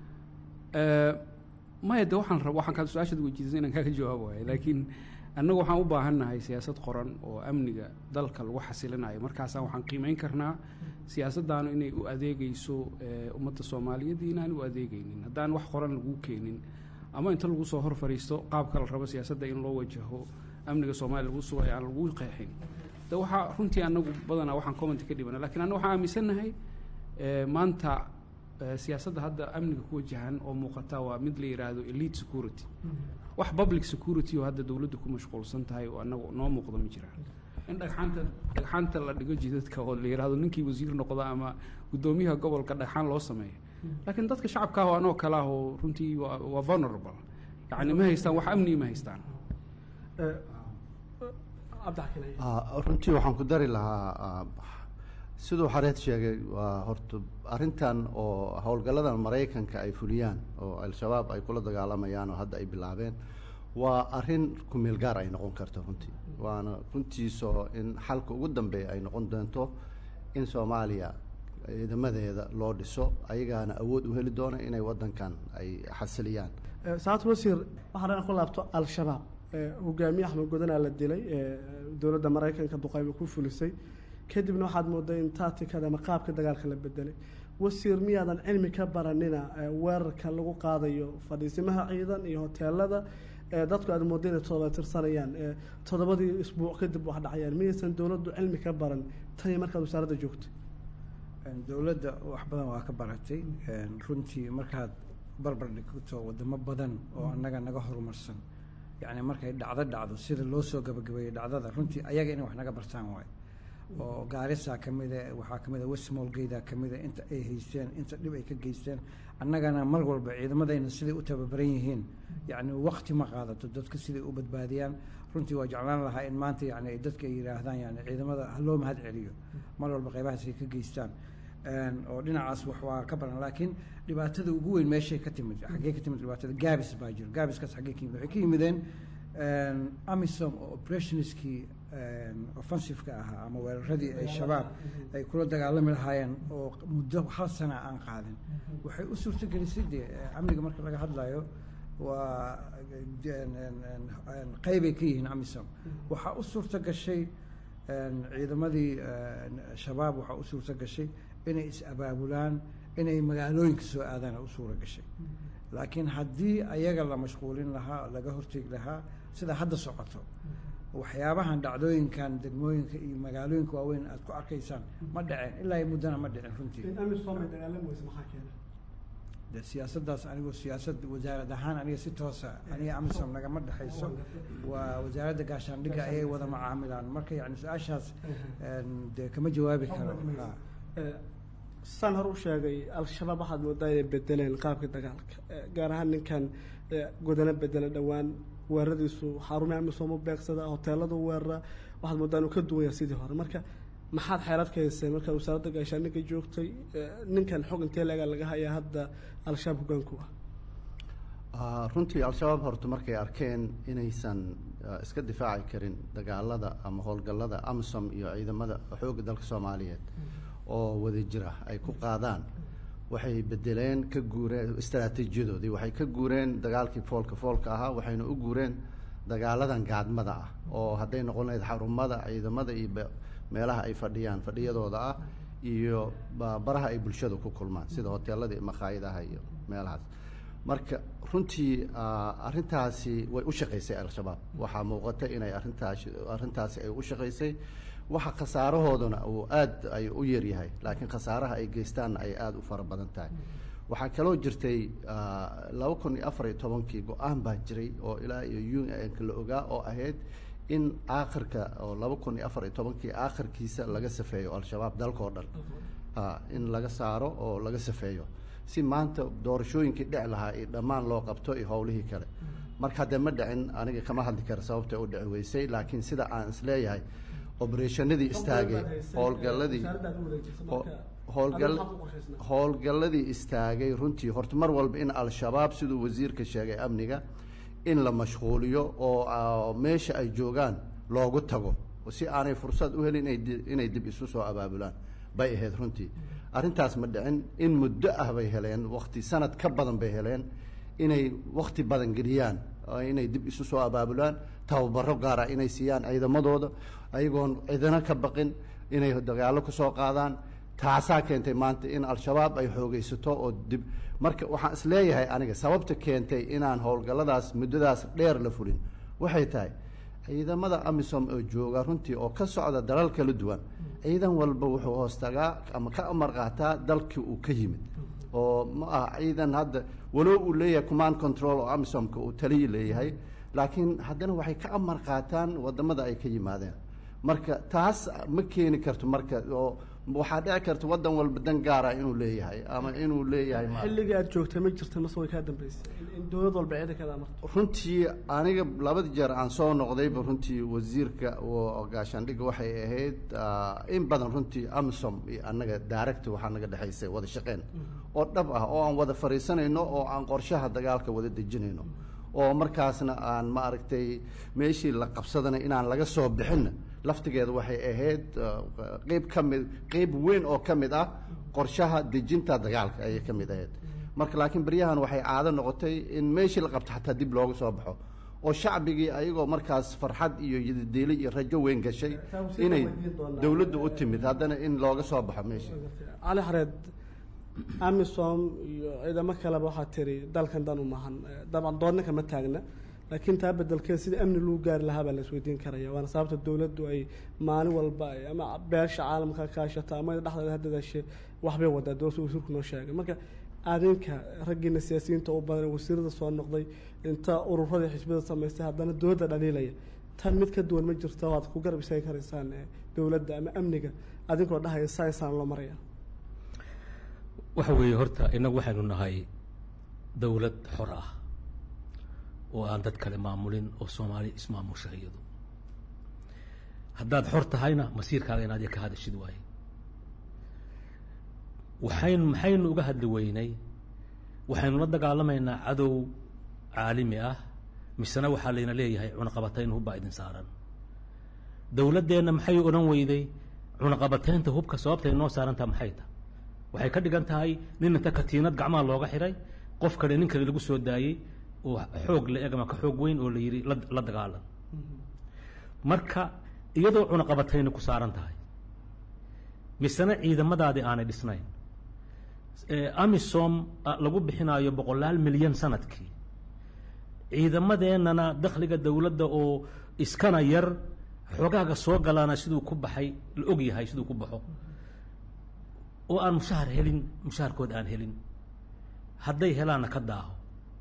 maya de waxaan ka su-aashaad weydiisay inaan kaaga jawaabo waayo, laakiin annagu waxaan u baahannahay siyaasad qoran oo amniga dalka lagu xasilinayo. markaasaan waxaan qiimeyn karnaa siyaasaddaanu inay u adeegayso ummadda soomaaliyeed iyo inaan u adeegaynin. haddaan wax qoran lagu keenin ama inta lagu soo hor fadhiisto qaabka la rabo siyaasadda in loo wajaho amniga soomaaliya lagu sugayo aan lagu qeexin, de waxaa runtii annagu badanaa waxaan comment ka dhibana. lakiin annagu waxaan aaminsannahay maanta siyaasadda hadda amniga ku wajahan oo muuqata waa mid la yidhaahdo elite security. wax public security oo hadda dowladdu ku mashquulsan tahay oo annagu noo muuqda ma jiraan. in dhagxaanta la dhigo jidadka oo la yidhaahdo ninkii wasiir noqda ama guddoomiyaha gobolka dhagxaan loo sameeyo. laakiin dadka shacabka ah oo anoo kale ah oo runtii waa vulnerable, yacni ma haystaan wax amni ma haystaan. runtii waxaan ku dari lahaa siduu xareed sheegay waa horta arrintan oo howlgalladan maraykanka ay fuliyaan oo al-shabaab ay kula dagaalamayaan oo hadda ay bilaabeen waa arrin ku meel gaar ay noqon karto runtii. waana runtiisoo in xalka ugu dambeeya ay noqon doonto in soomaaliya ciidamadeeda loo dhiso, ayagaana awood u heli doona inay waddankan ay xasiliyaan. saacad wasiir waxaa dhan ku laabto al-shabaab hogaamiye axmed godanaa la dilay dowladda maraykanka duqayba ku fulisay, kadibna waxaad mooday in tacticada ama qaabka dagaalka la bedelay. wasiir miyaadan cilmi ka baranina weerarka lagu qaadayo fadhiisimaha ciidan iyo hoteelada dadku aad mooday inay todoba tirsanayaan 7 isbuuc kadib wax dhacayaan? miyaysan dowladdu cilmi ka baran tan markaad wasaaradda joogtay? dowladda wax badan waa ka baratay runtii. markaad barbar dhigto wadamo badan oo annaga naga horumarsan, yacni markay dhacdo sida loo soo gabagabeeyey dhacdada, runtii ayaga inay wax naga bartaan waayo. oo gaarisa ka mida, waxaa ka mida westmolgeyda ka mida, inta ay haysteen, inta dhib ay ka geysteen. annagana mar walba ciidamadayna siday u tababaran yihiin, yacni waqti ma qaadato dadka siday u badbaadiyaan. runtii waa jeclaan lahaa in maanta yacni ay dadka ay yidhaahdaan yani ciidamada ha loo mahad celiyo mar walba qaybahaas ay ka geystaan. oo dhinacaas wax waa ka baran. laakiin dhibaatada ugu weyn meeshay ka timid, xaggee ka timid dhibaatada? gaabis baa jiro. gaabiskaas xaggee ka yimid? waxay ka yimideen amisom oo operationskii offensiveka ahaa ama weeraradii ay shabaab ay kula dagaalami lahaayeen oo muddo 1 sana aan qaadin, waxay u suurtagelisay dee amniga marka laga hadlayo waa qaybay ka yihiin amisom. waxaa u suurta gashay ciidamadii shabaab, waxaa u suurta gashay inay is-abaabulaan, inay magaalooyinka soo aadaan u suura gashay. laakiin haddii ayaga la mashquulin lahaa, laga hortegi lahaa sida hadda socoto, waxyaabahan dhacdooyinkan degmooyinka iyo magaalooyinka waaweyn aad ku arkaysaan ma dhaceen ilaa iyo muddana ma dhicin runtii. de siyaasaddaas anigoo siyaasad wasaarad ahaan aniga si toosa aniga amisom nagama dhexayso, waa wasaaradda gaashaandhigga ayay wada macaamilaan. marka yani su-aashaas dee kama jawaabi karo. saan hor u sheegay al-shabaab waxaad moodaa inay bedeleen qaabka dagaalka, gaar ahaan ninkan godana bedela dhowaan weeraradiisu xarumaha amisom u beegsada, hoteelada weerara, waxaad moodaa inuu ka duwan yahay sidii hore. marka maxaad xeelad ka haysay markaad wasaaradda gaashaandhigga joogtay? ninkan xog intee leega laga hayaa hadda al-shabaab hogaanku ah? runtii al-shabaab horta markay arkeen inaysan iska difaaci karin dagaalada ama howlgallada amisom iyo ciidamada xoogga dalka soomaaliyeed oo wada jira ay ku qaadaan, waxay bedeleen ka guureen istaraatiijiyadoodii. waxay ka guureen dagaalkii foolka ahaa, waxayna u guureen dagaaladan gaadmada ah oo hadday noqon lahayd xarumada ciidamada iyo meelaha ay fadhiyadooda ah iyo baraha ay bulshada ku kulmaan sida hoteelada iyo maqaayadaha iyo meelahaas. marka runtii arrintaasi way u shaqaysay al-shabaab. waxaa muuqata inay arrintaasi ay u shaqaysay. waxa khasaarahooduna uu aad ay u yaryahay, laakiin khasaaraha ay geystaanna ay aada u fara badan tahay. waxaa kaloo jirtay 2014 go-aan baa jiray oo ilaa iyo UN-ka la ogaa oo ahayd in aakhirka oo 2014 aakhirkiisa laga safeeyo al-shabaab dalka oo dhan, in laga saaro oo laga safeeyo si maanta doorashooyinkii dhici lahaa iyo dhammaan loo qabto iyo howlihii kale. marka haddee ma dhicin, aniga kama hadli kara sababta u dhici weysay, laakiin sida aan isleeyahay obereshanadii istaagay, howlgalladii istaagay runtii horta mar walba in al-shabaab siduu wasiirka sheegay amniga in la mashquuliyo oo meesha ay joogaan loogu tago si aanay fursad u helin inay dib isu soo abaabulaan bay ahayd runtii arrintaas ma dhicin in muddo ah bay heleen waqti sanad ka badan bay heleen inay waqti badan geliyaan inay dib isu soo abaabulaan tababaro gaara inay siiyaan ciidamadooda ayagoon cidina ka baqin inay dagaallo ku soo qaadaan taasaa keentay maanta in al-shabaab ay xoogaysato oo dib marka waxaan isleeyahay aniga sababta keentay inaan howlgalladaas muddadaas dheer la fulin waxay tahay ciidamada amisom oo jooga runtii oo ka socda dalal kala duwan ciidan walba wuxuu hoostagaa ama ka amar qaataa dalkii uu ka yimid oo ma aha ciidan hadda walow uu leeyahay command control oo amisomka uu taliyi leeyahay laakiin haddana waxay ka amar qaataan wadamada ay ka yimaadeen marka taas ma keeni karto marka oo waxaa dhici karta wadan walba dan gaara inuu leeyahay ama inuu leeyahay xilligii aad joogtay ma jirta mase way kaa dambeysay in dowlad walba ciidankeeda amarto runtii aniga labada jeer aan soo noqdayba runtii wasiirka oo gaashaandhigga waxay ahayd in badan runtii amisom iyo annaga daaragta waxaa naga dhexaysay wada shaqeyn oo dhab ah oo aan wada fariisanayno oo aan qorshaha dagaalka wada dejinayno oo markaasna aan ma aragtay meeshii la qabsadana inaan laga soo bixinna laftigeeda waxay ahayd qeyb weyn oo ka mid ah qorshaha dejinta dagaalka ayay ka mid ahayd marka laakiin baryahan waxay caado noqotay in meeshii la qabto xataa dib looga soo baxo oo shacbigii ayagoo markaas farxad iyo yadidiili iyo rajo weyn gashay inay dowladda u timid haddana in looga soo baxo meeshii cali xareed amisom iyo ciidamo kaleba waxaa tiri dalkan dan u maahan dabcan doonna kama taagna laakiin taa bedelkeed sidii amni lagu gaari lahaa baa la isweydiin karaya waana sababta dowladdu ay maalin walba ama beesha caalamka kaashata ama dhexdeeda hadadaashe waxbay wadaa dowladda wasiirku noo sheegay marka adinka raggiina siyaasiyiinta u badan wasiirada soo noqday inta ururada xisbiyada samaystay haddana dowladda dhaliilaya tan mid ka duwan ma jirto waad ku garab istaagi karaysaan dowladda ama amniga adinkoo dhahaya saansaan loo maraya waxa weeye horta innagu waxaynu nahay dowlad xor ah oo aan dad kale maamulin oo soomaali ismaamusha iyadu haddaad xor tahayna masiirkaaga inaad ka hadashid waaye maxaynu uga hadli weynay waxaynu la dagaalamaynaa cadow caalami ah misena waxaa layna leeyahay cunaqabatayn hubbaa idin saaran dowladdeenna maxay odhan weyday cunaqabataynta hubka sababtay noo saarantaa maxay tahay waxay ka dhigan tahay nin inta katiinad gacmaha looga xiray qof kale nin kale lagu soo daayey oo xoog la eg ama ka xoog weyn oo la yidhi la dagaalan marka iyadoo cunaqabatayna ku saaran tahay misena ciidamadaadii aanay dhisnayn amisom lagu bixinaayo 100 milyan sanadkii ciidamadeennana dakhliga dowladda oo iskana yar xoogaaga soo galaana siduu ku baxay la og yahay siduu ku baxo oo aan mushahar helin mushaharkood aan helin hadday helaanna ka daaho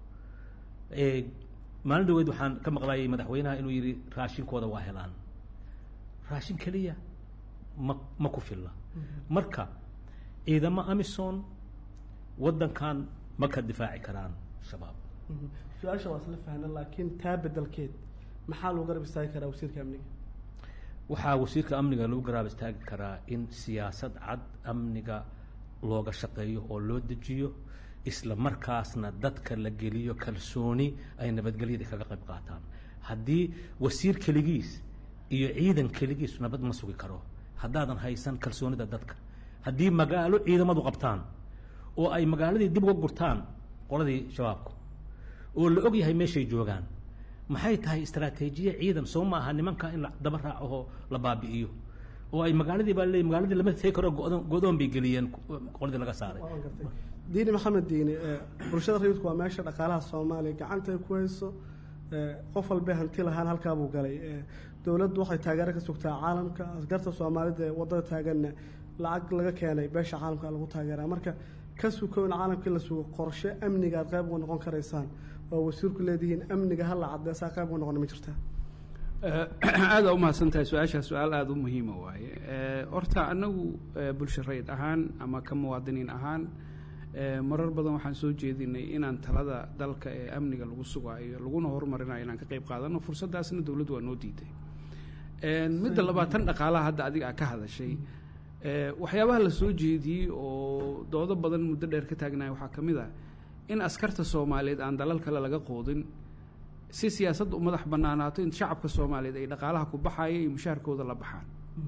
maalin dhaweyd waxaan ka maqlayay madaxweynaha inuu yidhi raashinkooda waa helaan raashin keliya ma ku filla marka ciidamo amisom waddankan ma ka difaaci karaan shabaab su-aasha waa isla fahna laakiin taa bedelkeed maxaa lagu garab istaagi karaa wasiirka amniga waxaa wasiirka amniga lagu garab istaagi karaa in siyaasad cad amniga looga shaqeeyo oo loo dejiyo isla markaasna dadka la geliyo kalsooni ay nabadgelyada kaga qayb qaataan haddii wasiir keligiis iyo ciidan keligiis nabad ma sugi karo haddaadan haysan kalsoonida dadka haddii magaalo ciidamadu qabtaan oo ay magaaladii dib uga gurtaan qoladii shabaabku oo la og yahay meeshay joogaan maxay tahay istaraatiijiye ciidan soo ma aha nimanka in la daba raaco oo la baabi'iyo oo ay magaaladii baa leeyahay magaaladii lama tegi karo go'doon bay geliyeen qoladii laga saaray diini maxamed diini bulshada rayidku waa meesha dhaqaalaha soomaaliya gacanta ay ku hayso qof walba hanti lahaan halkaa buu galay dowladdu waxay taageero ka sugtaa caalamka askarta soomaalida ee wadada taaganna lacag laga keenay beesha caalamka lagu taageeraa marka ka sukow in caalamkii la sugo qorshe amniga aad qayb uga noqon karaysaan oo wasiirku leedihiin amniga hala cadeesaa qayb uga noqon ma jirtaa aada umahadsan tahay su-aashaas su-aal aada u muhiima waaye horta anagu bulsho rayid ahaan ama ka muwaadiniin ahaan marar badan waxaan soo jeedinay inaan talada dalka ee amniga lagu sugaayo laguna horumarinayo inaan ka qayb qaadano fursaddaasna dowladdu waa noo diiday midda labaad tan dhaqaalaha hadda adiga aa ka hadashay waxyaabaha la soo jeediyey oo doodo badan muddo dheer ka taagnaya waxaa ka mid ah in askarta soomaaliyeed aan dalal kale laga qoodin si siyaasadda u madax bannaanaato in shacabka soomaaliyeed ay dhaqaalaha ku baxaya iyo mushaharkooda la baxaan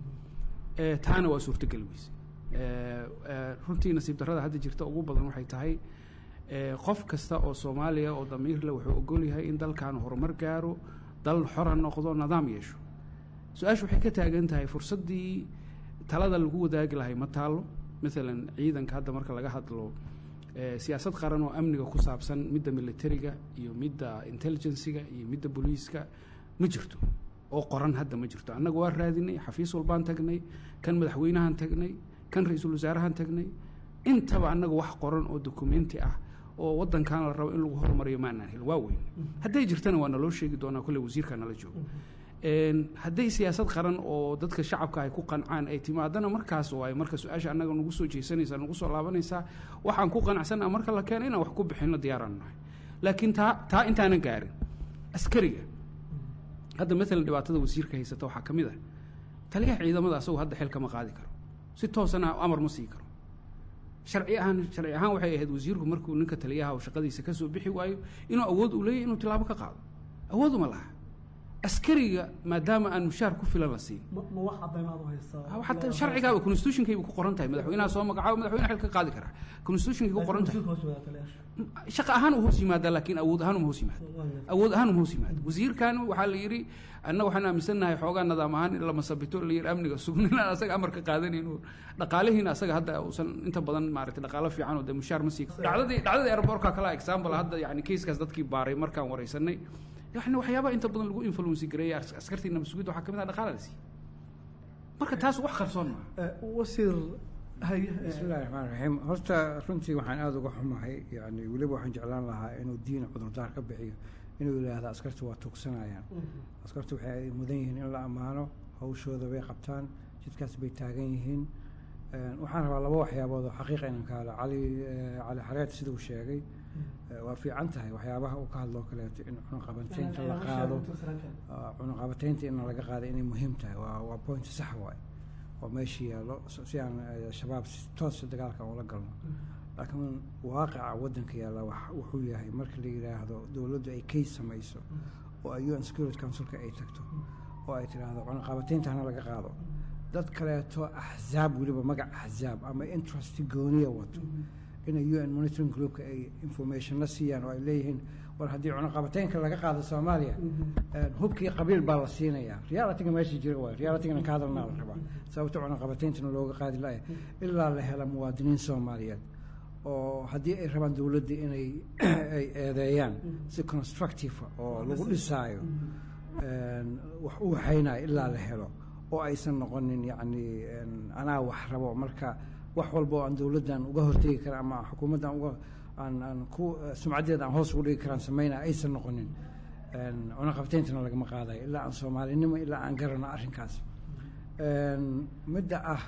taana waa suurtogeli weyse runtii nasiib darrada hadda jirta ugu badan waxay tahay qof kasta oo soomaaliya oo damiir leh wuxuu ogol yahay in dalkan horumar gaaro dal xora noqdo nidaam yeesho su-aashu waxay ka taagan tahay fursaddii talada lagu wadaagi lahay ma taallo maalan ciidanka hadda marka laga hadlo siyaasad qaran oo amniga ku saabsan midda militariga iyo midda intelligensiga iyo midda booliiska ma jirto oo qoran hadda ma jirto annaga waa raadinay xafiis walbaan tagnay kan madaxweynahan tagnay kan ra-iisul wasaarahan tagnay intaba annaga wax qoran oo dokumenti ah oo waddankan la rabo in lagu horumariyo maanaan hel waa weyn hadday jirtana waa naloo sheegi doonaa kolley wasiirka nala joogo hadday siyaasad qaran oo dadka shacabka ay ku qancaan ay timaadana markaas waayo marka su-aasha annaga nagu soo jeesanaysaa nagu soo laabanaysaa waxaan ku qanacsanaa marka la keena inaan wax ku bixinno diyaaraan nahay laakiin taa intaanan gaarin askariga hadda maalan dhibaatada wasiirka haysata waxaa ka mid ah taliyaha ciidamada asagoo hadda xil kama qaadi karo si toosana amar ma sii karo sharci ahaan waxay ahayd wasiirku markuu ninka taliyaha oo shaqadiisa ka soo bixi waayo inuu awood u leeyahy inuu tilaabo ka qaado awood uma laha askariga maadaama aan mushaar ku filan la siin sharcigaaba constitutionkayba ku qoran tahay madaxweynaha soo magacaabo madaxweyne xil ka qaadi karaa constitutionkay ku qoran tahay shaqa ahaan uu hoos yimaada laakiin awood ahaan uma hoos yimaado wasiirkan waxaa la yidhi annaga waxaan aaminsannahay xoogaa nidaam ahaan in la masabito la yidhi amniga sugnin aan asaga amar ka qaadanayn dhaqaalihiina asaga hadda uusan inta badan maaragtay dhaqaalo fiican oo de mushaar ma sii dhacdadii airbortka kala example hadda yani keiskaas dadkii baaray markaan wareysanay يعني waxyaabaha inta badan lagu influence gareeya askartiina mas'uuliyadda waxaa kamid ah dhaqaalaha la siiyo marka taas wax qarsoon ma wasiir bismillahi raxmaani raxiim horta runtii waxaan aada uga xumahay yani weliba waxaan jeclaan lahaa inuu diin cudurdaar ka bixiyo inuu yidhaahdo askarta waa tuugsanayaan askarta waxay mudan yihiin in la ammaano hawshooda bay qabtaan jidkaas bay taagan yihiin waxaan rabaa laba waxyaabood oo xaqiiqa inaan ka hadlo cali xareed sida uu sheegay waa fiican tahay waxyaabaha uu ka hadloo kaleeto in cunaqabateynta la qaado cunaqabateynta in laga qaado inay muhiim tahay waa point sax waay oo meeshii yaallo si aan shabaab toos dagaalka ula galno laakiin waaqica waddanka yaalla wuxuu yahay marka la yidhaahdo dowladdu ay kays samayso oo ay UN Security Councilka ay tagto oo ay tidhaahdo cunaqabateynta hana laga qaado dad kaleeto axzaab weliba magac axzaab ama interest gooniya wato inay UN monitoring groupka ay information la siiyaan oo ay leeyihiin war haddii cunaqabateynka laga qaado Soomaaliya hubkii qabiil baa la siinayaa reality-ga meesha jira waa reality-ga ka hadalnaa la rabaa sababta cunaqabateynta looga qaadi lahayo ilaa la helo muwaadiniin Soomaaliyeed oo haddii ay rabaan dowladda inay ay eedeeyaan si constructive oo lagu dhisaayo wax u waxaynayo ilaa la helo oo aysan noqonin yacni anaa wax rabo marka wax walba oo aan dowladdan uga hortegi kara ama xukuumaddan uga aan ku sumcaddeeda aan hoos ugu dhigi karaan sameynaa aysan noqonin cunaqabteyntana lagama qaadayo ilaa aan soomaalinimo ilaa aan garano arrinkaas midda ah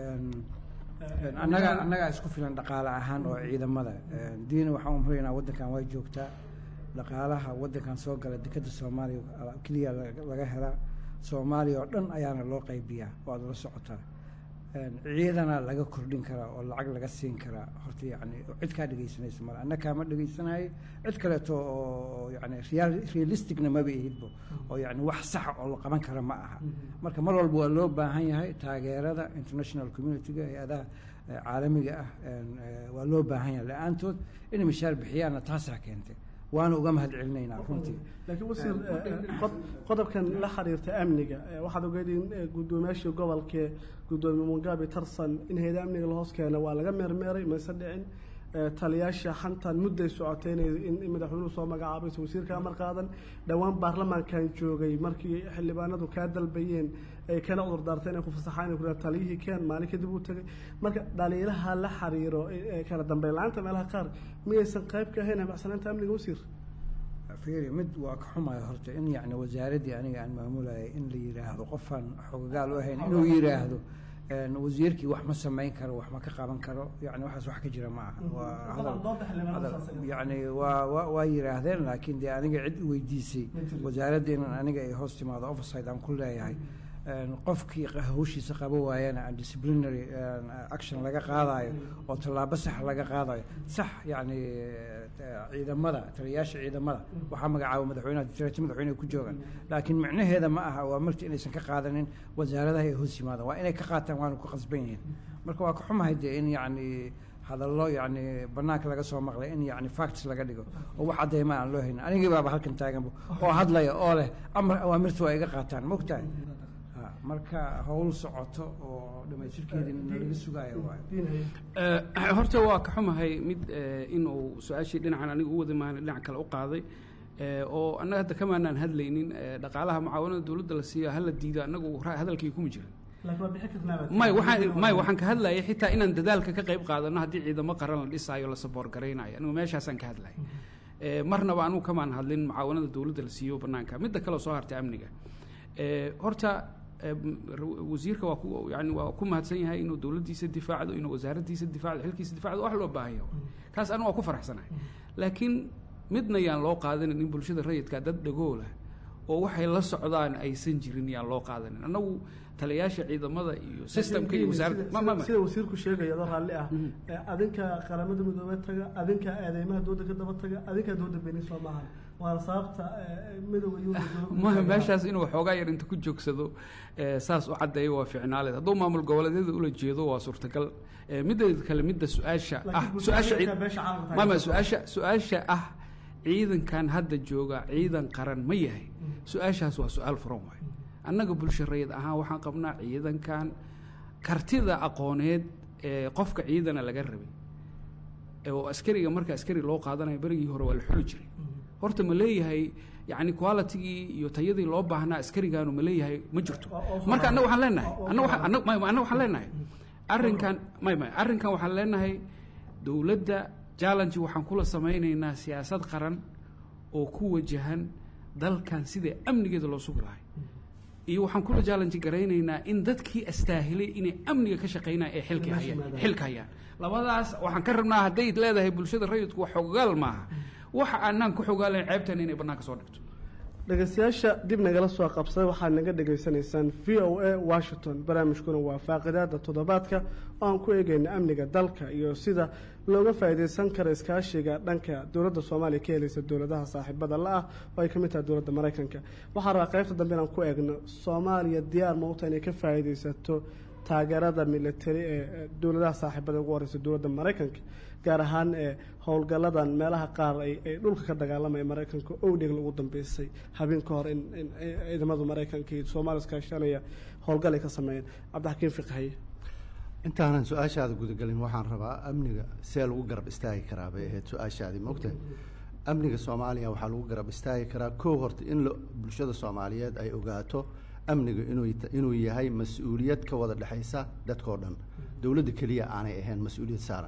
annagaa isku filan dhaqaale ahaan oo ciidamada diina waxaan umaraynaa waddankan way joogtaa dhaqaalaha waddankan soo gala dekadda soomaaliya keliya laga helaa soomaaliya oo dhan ayaana loo qaybiyaa waad la socotaa ciidana laga kordhin karaa oo lacag laga siin karaa horta yani cid kaa dhegaysanaysa male anna kaama dhegaysanayo cid kaleeto oo yani realisticna maba ihidbo oo yani wax saxa oo la qaban kara ma aha marka mar walba waa loo baahan yahay taageerada international community-ga hay-adaha caalamiga ah waa loo baahan yahay la-aantood inay mishaar bixiyaanna taasaa keentay waana uga mahad celinaynaa runtii laakiin wasiir qodobkan la xiriirta amniga waxaad ogeedin guddoomiyaashii gobolkee guddoomiye Mugabe Tarsan in hay'adda amniga la hoos keeno waa laga meermeeray mayse dhicin taliyaasha xantan mudday socotay in madaxweynuhu soo magacaabay wasiirka amar qaadan dhawaan baarlamaankan joogay markii xildhibaanadu ka dalbayeen ay kala cudur daartay inay ku fasaxaan ku taliyihii keen maalin kadib uu tagay marka dhaliilaha la xiriiro kala dambeyn la'aanta meelaha qaar miyaysan qayb ka ahayn baxsanaanta amniga wasiir fiiri mid waa ka xumayo horta in yani wasaaradii aniga aan maamulayay in la yidhaahdo qofaan xogagaal u ahayn inuu yidhaahdo wasiirkii wax ma samayn karo wax ma ka qaban karo yani waxaas wax ka jira ma aha yani waa yidhaahdeen laakiin dee aniga cid i weydiisay wasaaradda in aniga ay hoos timaado overside aan ku leeyahay qofkii hawshiisa qaba waayana disciplinary action laga qaadayo oo tallaabo sax laga qaadayo sax yani ciidamada taliyayaasha ciidamada waxaa magacaaba madaxweynaha dirajo madaxweynaha ku joogan laakiin macnaheeda ma aha waa marti inaysan ka qaadanin wasaaradaha ay hoos yimaadaan waa inay ka qaataan waana ku qasban yihiin marka waa ka xumahay dee in yani hadallo yani banaanka laga soo maqlay in yani facts laga dhigo oo wax cadeyma aan loo haynin anigii baaba halkan taaganba oo hadlaya oo leh awaamirta waa iga qaataan mogtahay marka howl socoto oo dhamaystirkeedina laga sugaayo waayo horta waa ka xumahay mid inuu su-aashii dhinacan aniga u wada maana dhinac kale u qaaday oo annaga hadda kamaanaan hadlaynin dhaqaalaha mucaawanada dowladda la siiya hala diido annagu hadalkay kuma jirin may waxaan ka hadlayay xitaa inaan dadaalka ka qayb qaadano haddii ciidamo qaran la dhisaayo la saboor garaynayo anigu meeshaasaan ka hadlayay marnaba anugu kamaan hadlin mucaawanada dowladda la siiyo banaanka midda kale soo hartay amniga horta wasiirka waa ku mahadsan yahay inuu dowladdiisa difaacdo inuu wasaaraddiisa difaacdo xilkiisa difaacdo wax loo baahan yahay taas anigu waa ku faraxsanahay laakiin midna yaan loo qaadanin in bulshada rayidka dad dhagoolah oo waxay la socdaan aysan jirin yaan loo qaadanin annagu taliyayaasha ciidamada iyo systemka iyo wasaaradda sida wasiirku sheegaya adoo raalli ah adinka qaramada midoobay taga adinka eedeymaha dowladda ka daba taga adinka dowladda beenin soo maahan waana sababta midowga meeshaas inuu xoogaa yar inta ku joogsado saas u caddeeyo waa ficnaaleed hadduu maamul goboleedyada ula jeedo waa suurtagal mideeda kale midda su-aasha ah su-aasha ah ciidankan hadda jooga ciidan qaran ma yahay su-aashaas waa su-aal furan waay annaga bulsho rayid ahaan waxaan qabnaa ciidankan kartida aqooneed ee qofka ciidana laga rabay oo askariga marka askari loo qaadanayo berigii hore waa la xuli jiray horta ma leeyahay yani qualitygii iyo tayadii loo baahnaa askarigaanu ma leeyahay ma jirto marka annaga waxaan leenahay annaga waxaan leenahay arrinkan waxaan leenahay dowladda challenge waxaan kula samaynaynaa siyaasad qaran oo ku wajahan dalkan sida amnigeeda loo sugi lahay iyo waxaan kula challenge garaynaynaa in dadkii astaahilay inay amniga ka shaqaynaa ee xilka hayaan labadaas waxaan ka rabnaa hadday leedahay bulshada rayidku wax xogaal maaha waxa aanaan ku xogaalayn ceebtan inay bannaanka soo dhigto dhegeystayaasha dib nagala soo qabsaday waxaad naga dhegaysanaysaan v o a washington barnaamijkuna waa faaqidaada toddobaadka oo aan ku eegayna amniga dalka iyo sida looga faa'iidaysan karo iskaashiga dhanka dowladda soomaaliya ka helaysa dowladaha saaxiibada la ah oo ay ka mid tahay dowladda maraykanka waxaa rabaa qaybta dambe inaan ku eegno soomaaliya diyaar ma u tahay inay ka faa'iidaysato taageerada military ee dowladaha saaxiibada ugu horeysa dowladda maraykanka gaar ahaan howlgalladan meelaha qaar ay dhulka ka dagaalamaya maraykanka owdhegla ugu dambeysay habeen ka hor in ciidamada maraykanka iyo soomaaliya iskaashanaya howlgal ay ka sameeyeen cabdixakiin fiqhaye intaanan su-aashaada gudagelin waxaan rabaa amniga see lagu garab istaagi karaa bay ahayd su-aashaadii maogtahay amniga soomaaliya waxaa lagu garab istaagi karaa kow horta in bulshada soomaaliyeed ay ogaato amniga inuu yahay mas-uuliyad ka wada dhexaysa dadkao dhan dowladda keliya aanay ahayn mas-uuliyad saaran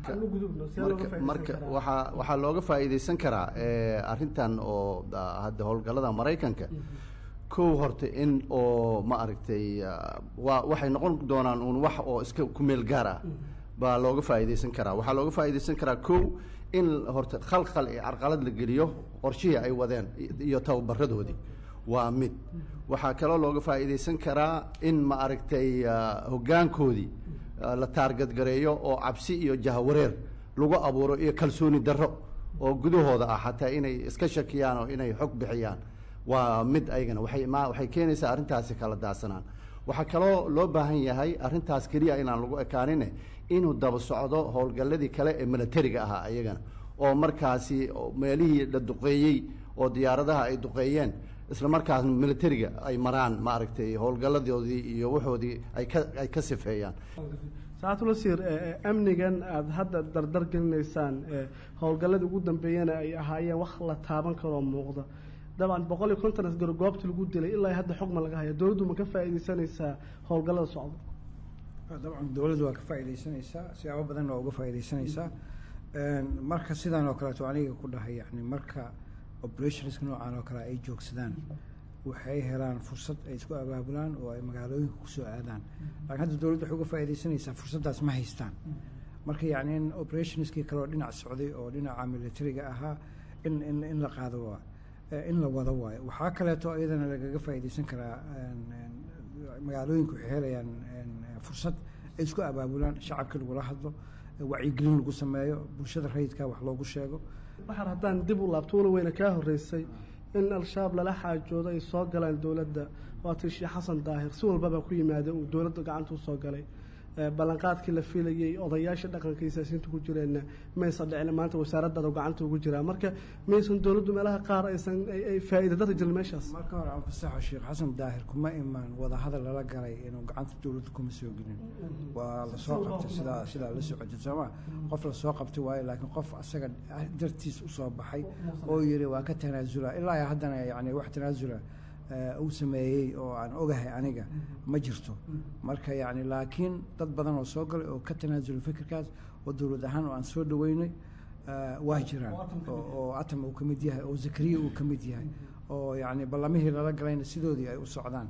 marka waxaa looga faa'iidaysan karaa arrintan oo hadda howlgallada maraykanka kow horta in oo ma aragtay waxay noqon doonaan uun wax oo iska kumeel gaar ah baa looga faa'iidaysan karaa waxaa looga faa'iidaysan karaa kow in horta khalkhal iyo carqalad la geliyo qorshihii ay wadeen iyo tababaradoodii waa mid waxaa kaloo looga faa'iidaysan karaa in ma aragtay hoggaankoodii la taargadgareeyo oo cabsi iyo jahawareer lagu abuuro iyo kalsooni darro oo gudahooda ah xataa inay iska shakiyaan oo inay xog bixiyaan waa mid ayagana waxay keenaysaa arrintaasi kala daadsanaan waxaa kaloo loo baahan yahay arrintaas keliya inaan lagu ekaanine inuu daba socdo howlgalladii kale ee militariga ahaa ayagana oo markaasi meelihii la duqeeyey oo diyaaradaha ay duqeeyeen isla markaasna militariga ay maraan ma aragtay howlgalladoodii iyo waxoodii ay ka sifeeyaan saacadulasiir amnigan aada hadda dardar gelinaysaan howlgalladii ugu dambeeyana ay ahaayeen wax la taaban karoo muuqda dabcan 150 asgar goobta lagu dilay ilaa hadda xukma laga haya dowladdu ma ka faa'iideysanaysaa howlgallada socda dabcan dowladdu waa ka faa'iideysanaysaa siyaabo badan waa uga faa'iideysanaysaa marka sidaan oo kaleeto aniga ku dhahay yani marka operationska noocan oo kale ay joogsadaan waxay helaan fursad ay isku abaabulaan oo ay magaalooyinka kusoo aadaan laakiin hadda dowladdu waxay uga faa'iideysanaysaa fursaddaas ma haystaan marka yani in operationskii kale oo dhinac socday oo dhinaca militariga ahaa in la qaado waa in la wado waayo waxaa kaleeto iyadana lagaga faa'iideysan karaa magaalooyinku waxay helayaan fursad ay isku abaabulaan, shacabka lagula hadlo, wacyigelin lagu sameeyo, bulshada rayidka wax loogu sheego. waxaan haddaan dib u laabto una weyna kaa horreysay in al-shabaab lala xaajoodo ay soo galaan dowladda. waatii sheekh xasan daahir si walbaba ku yimaada uu dowladda gacanta u soo galay, ballanqaadkii la filayay odayaasha dhaqanka iyo siyaasiyiinta ku jireenna maysan dhicin. maanta wasaaraddaada gacanta ugu jiraa, marka maysan dowladdu meelaha qaar aysan ay faa'iido dari jirin meeshaas. marka hore aan fasaxo sheekh xasan daahir kuma imaan wadahadal lala galay inuu gacanta dowladda kuma soo gelin. waa la soo qabtay sidaa la socotay sooma, qof la soo qabtay waaye, laakiin qof asaga dartiis u soo baxay oo yiri waa ka tanaasula ilaa haddana yani wax tanaasula uu sameeyey oo aan ogahay aniga ma jirto. marka yani laakiin dad badan oo soo galay oo ka tanaasulay fikirkaas oo dowlad ahaan oo aan soo dhaweynay waa jiraan, oo atam uu ka mid yahay, oo zakariya uu ka mid yahay, oo yani ballamihii lala galayna sidoodii ay u socdaan.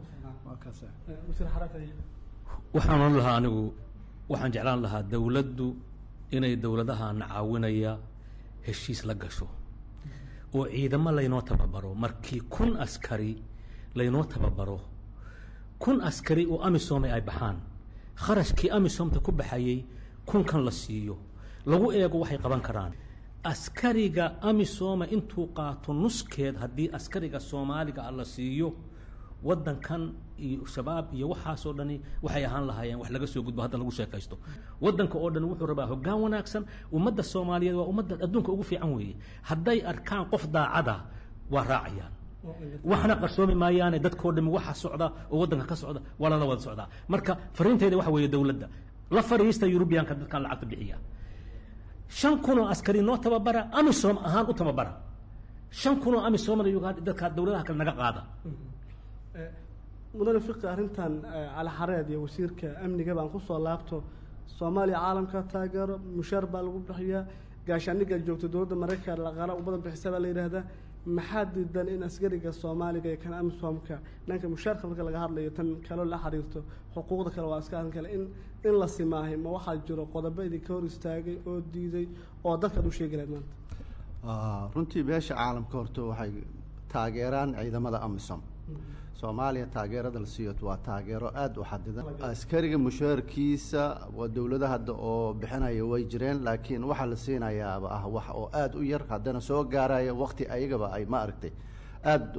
waxaan oran lahaa anigu waxaan jeclaan lahaa dowladdu inay dowladahana caawinaya heshiis la gasho oo ciidamo laynoo tababaro. markii 1,000 askari laynoo tababaro, 1,000 askari oo amisome ay baxaan, kharashkii amisomta ku baxayay 1,000 la siiyo, lagu eego waxay qaban karaan. askariga amisoma intuu qaato nuskeed haddii askariga soomaaliga la siiyo, wadankan iyo shabaab iyo waxaasoo dhani waxay ahaan lahaayeen wax laga soo gudbo hadda lagu sheekaysto. wadanka oo dhan wuxuu rabaa hoggaan wanaagsan. ummadda soomaaliyeed waa ummadda adduunka ugu fiican weeye. hadday arkaan qof daacada waa raacayaan, waxna qarsoomi maayaane dadkoo dhami waxa socda oo wadanka ka socda waa lala wada socdaa. marka fariinteeda waxa weeye dowladda la fariista yurubiyaanka dadkan lacagta bixiya, 5,000 oo askari noo tababara, amisom ahaan u tababara. 5,000 oo amisomna dadka dowladaha kale naga qaada. mudane fiqi arrintan cali xareed iyo wasiirka amniga baan ku soo laabto. soomaaliya caalamka taageero, mushaar baa lagu bixiyaa, gaashaaniga joogta dowladda maraykanka laqara u badan bixisa baa la yidhaahdaa. maxaa diidan in askariga soomaaliga iyo kan amisomka dhanka mushaarka marka laga hadlayo tan kaloo la xiriirto xuquuqda kale waa iska arrin kale in la simaahay? ma waxaa jiro qodobo idinka hor istaagay oo diiday oo dadkaad u sheegi lahayd maanta? runtii beesha caalamka horta waxay taageeraan ciidamada amisom. soomaaliya taageerada la siiyo waa taageero aada u xadidan. askariga mushaarkiisa waa dowlada hadda oo bixinaya way jireen, laakiin waxaa la siinayaaba ah wax oo aada u yar, haddana soo gaaraya waqti ayagaba ay ma aragtay aada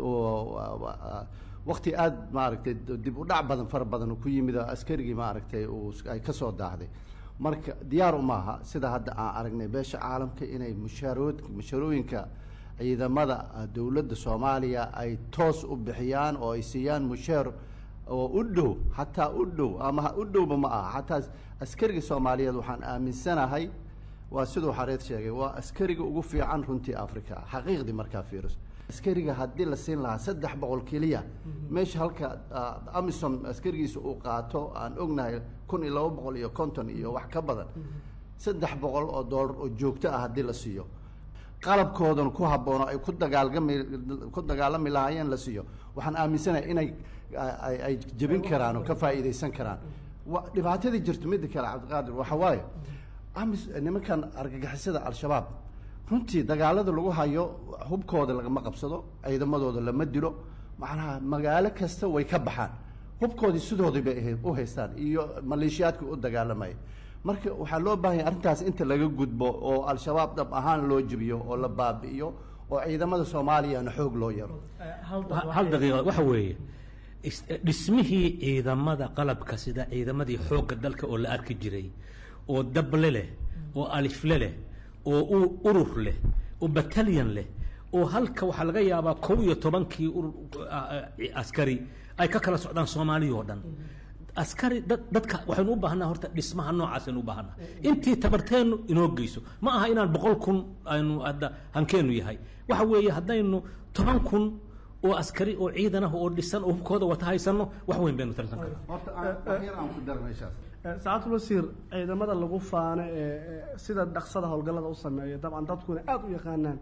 waqti aada ma aragtay dib u dhac badan fara badan ku yimid askarigii ma aragtay ay ka soo daahday. marka diyaar umaaha sida hadda aan aragnay beesha caalamka inay mushaarooyinka ciidamada dowladda soomaaliya ay toos u bixiyaan oo ay siiyaan mushaar oo u dhow, xataa u dhow ama u dhowba ma aha. xataa askariga soomaaliyeed waxaan aaminsanahay waa siduu xareed sheegay waa askariga ugu fiican runtii africa xaqiiqdii markaa fiiriso. askariga haddii la siin lahaa 300 keliya meesha halka amisom askarigiisa uu qaato aan ognahay 1,250 iyo wax ka badan, 300 oo doolar oo joogto ah haddii la siiyo, qalabkoodan ku habboon oo ay ku dagaalami lahaayeen la siiyo, waxaan aaminsanahay inay ay jebin karaan oo ka faa'iidaysan karaan. dhibaatadii jirto midda kale cabdiqaadir waxa waaye nimankan argagixisada al-shabaab runtii dagaalada lagu hayo hubkooda lagama qabsado, ciidamadooda lama dilo, macnaha magaalo kasta way ka baxaan, hubkoodii sidoodii bay u haystaan iyo maleeshiyaadkii u dagaalamaya. marka waxaa loo baahan yahay arrintaas inta laga gudbo oo al-shabaab dhab ahaan loo jebiyo oo la baabi'iyo oo ciidamada soomaaliyana xoog loo yaro. hal daqiiqo waxa weeye dhismihii ciidamada qalabka sida ciidamadii xoogga dalka oo la arki jiray oo dable leh oo alifle leh oo urur leh oo batalyan leh oo halka waxaa laga yaabaa 11kii askari ay ka kala socdaan Soomaaliya oo dhan. askari dadka waxaynu u baahnaa horta dhismaha noocaas aynu u baahnaa intii tabarteenu inoo geyso. ma aha inaan 100,000 aynu hadda hankeenu yahay. waxa weeye haddaynu 10,000 oo askari oo ciidan ah oo dhisan oo hubkooda wata haysano wax weyn baynu tartan karnaa. horta aan ku darnaysaas saacadul wasiir ciidamada lagu faano sida dhaqsada howlgallada u sameeya dabcan dadkuna aad u yaqaanaan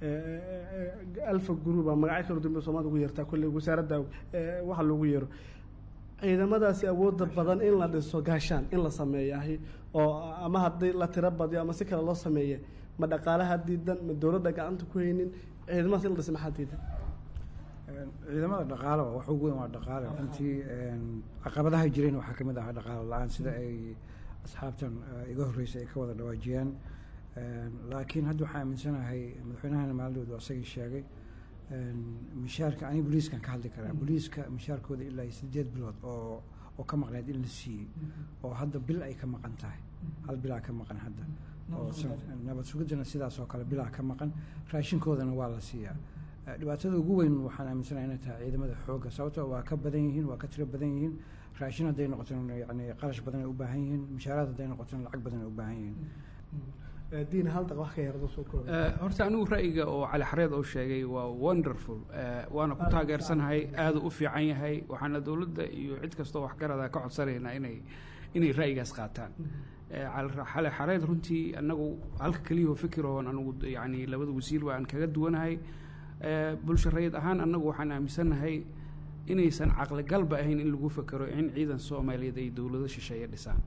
alfa guruba magacyo kala duwan Soomaaliya ugu yeertaa kulli wasaaradda waxa loogu yeero ciidamadaasi awoodda badan in la dhiso gaashaan in la sameeyahay oo ama haddii la tiro badiyo ama si kale loo sameeye ma dhaqaalaha diidan ma dowladda gacanta ku haynin ciidamadaas in la dhiso maxaa diidan? ciidamada dhaqaale wax ugu weyn waa dhaqaale runtii caqabadaha jireen waxaa ka mid ahaa dhaqaale la-aan sida ay asxaabtan iga horreysay ay ka wada dhawaajiyaan laakiin hadda waxaa aaminsanahay madaxweynahana maalidoodu asagii sheegay mishaarka aniga booliiskan ka hadli karaa booliiska mishaarkooda ilaa 8 bilood oo ka maqneed in la siiyey oo hadda bil ay ka maqan tahay hal bilaa ka maqan hadda oo nabad sugidana sidaas oo kale bilaa ka maqan raashinkoodana waa la siiyaa dhibaatada ugu weyn waxaan aaminsanahay inay tahay ciidamada xoogga sababtoo waa ka badan yihiin waa ka tiro badan yihiin raashin hadday noqotona yani qarash badan ay u baahan yihiin mushaaraad hadday noqotona lacag badan ay u baahan yihiin diin hal daqiiqo wax ka yardo soo koob horta anigu ra'yiga oo cali xareed oo sheegay waa wonderful waana ku taageersanahay aad u fiican yahay waxaana dawladda iyo cid kastoo wax garada ka codsanaynaa inay ra'yigaas qaataan cali xareed runtii anagu halka keliya oo fikir oo anigu yani labada wasiir baan kaga duwanahay bulsho rayid ahaan anagu waxaan aaminsanahay inaysan caqligalba ahayn in lagu fakero in ciidan Soomaaliyeed ay dawlado shisheeye dhisaan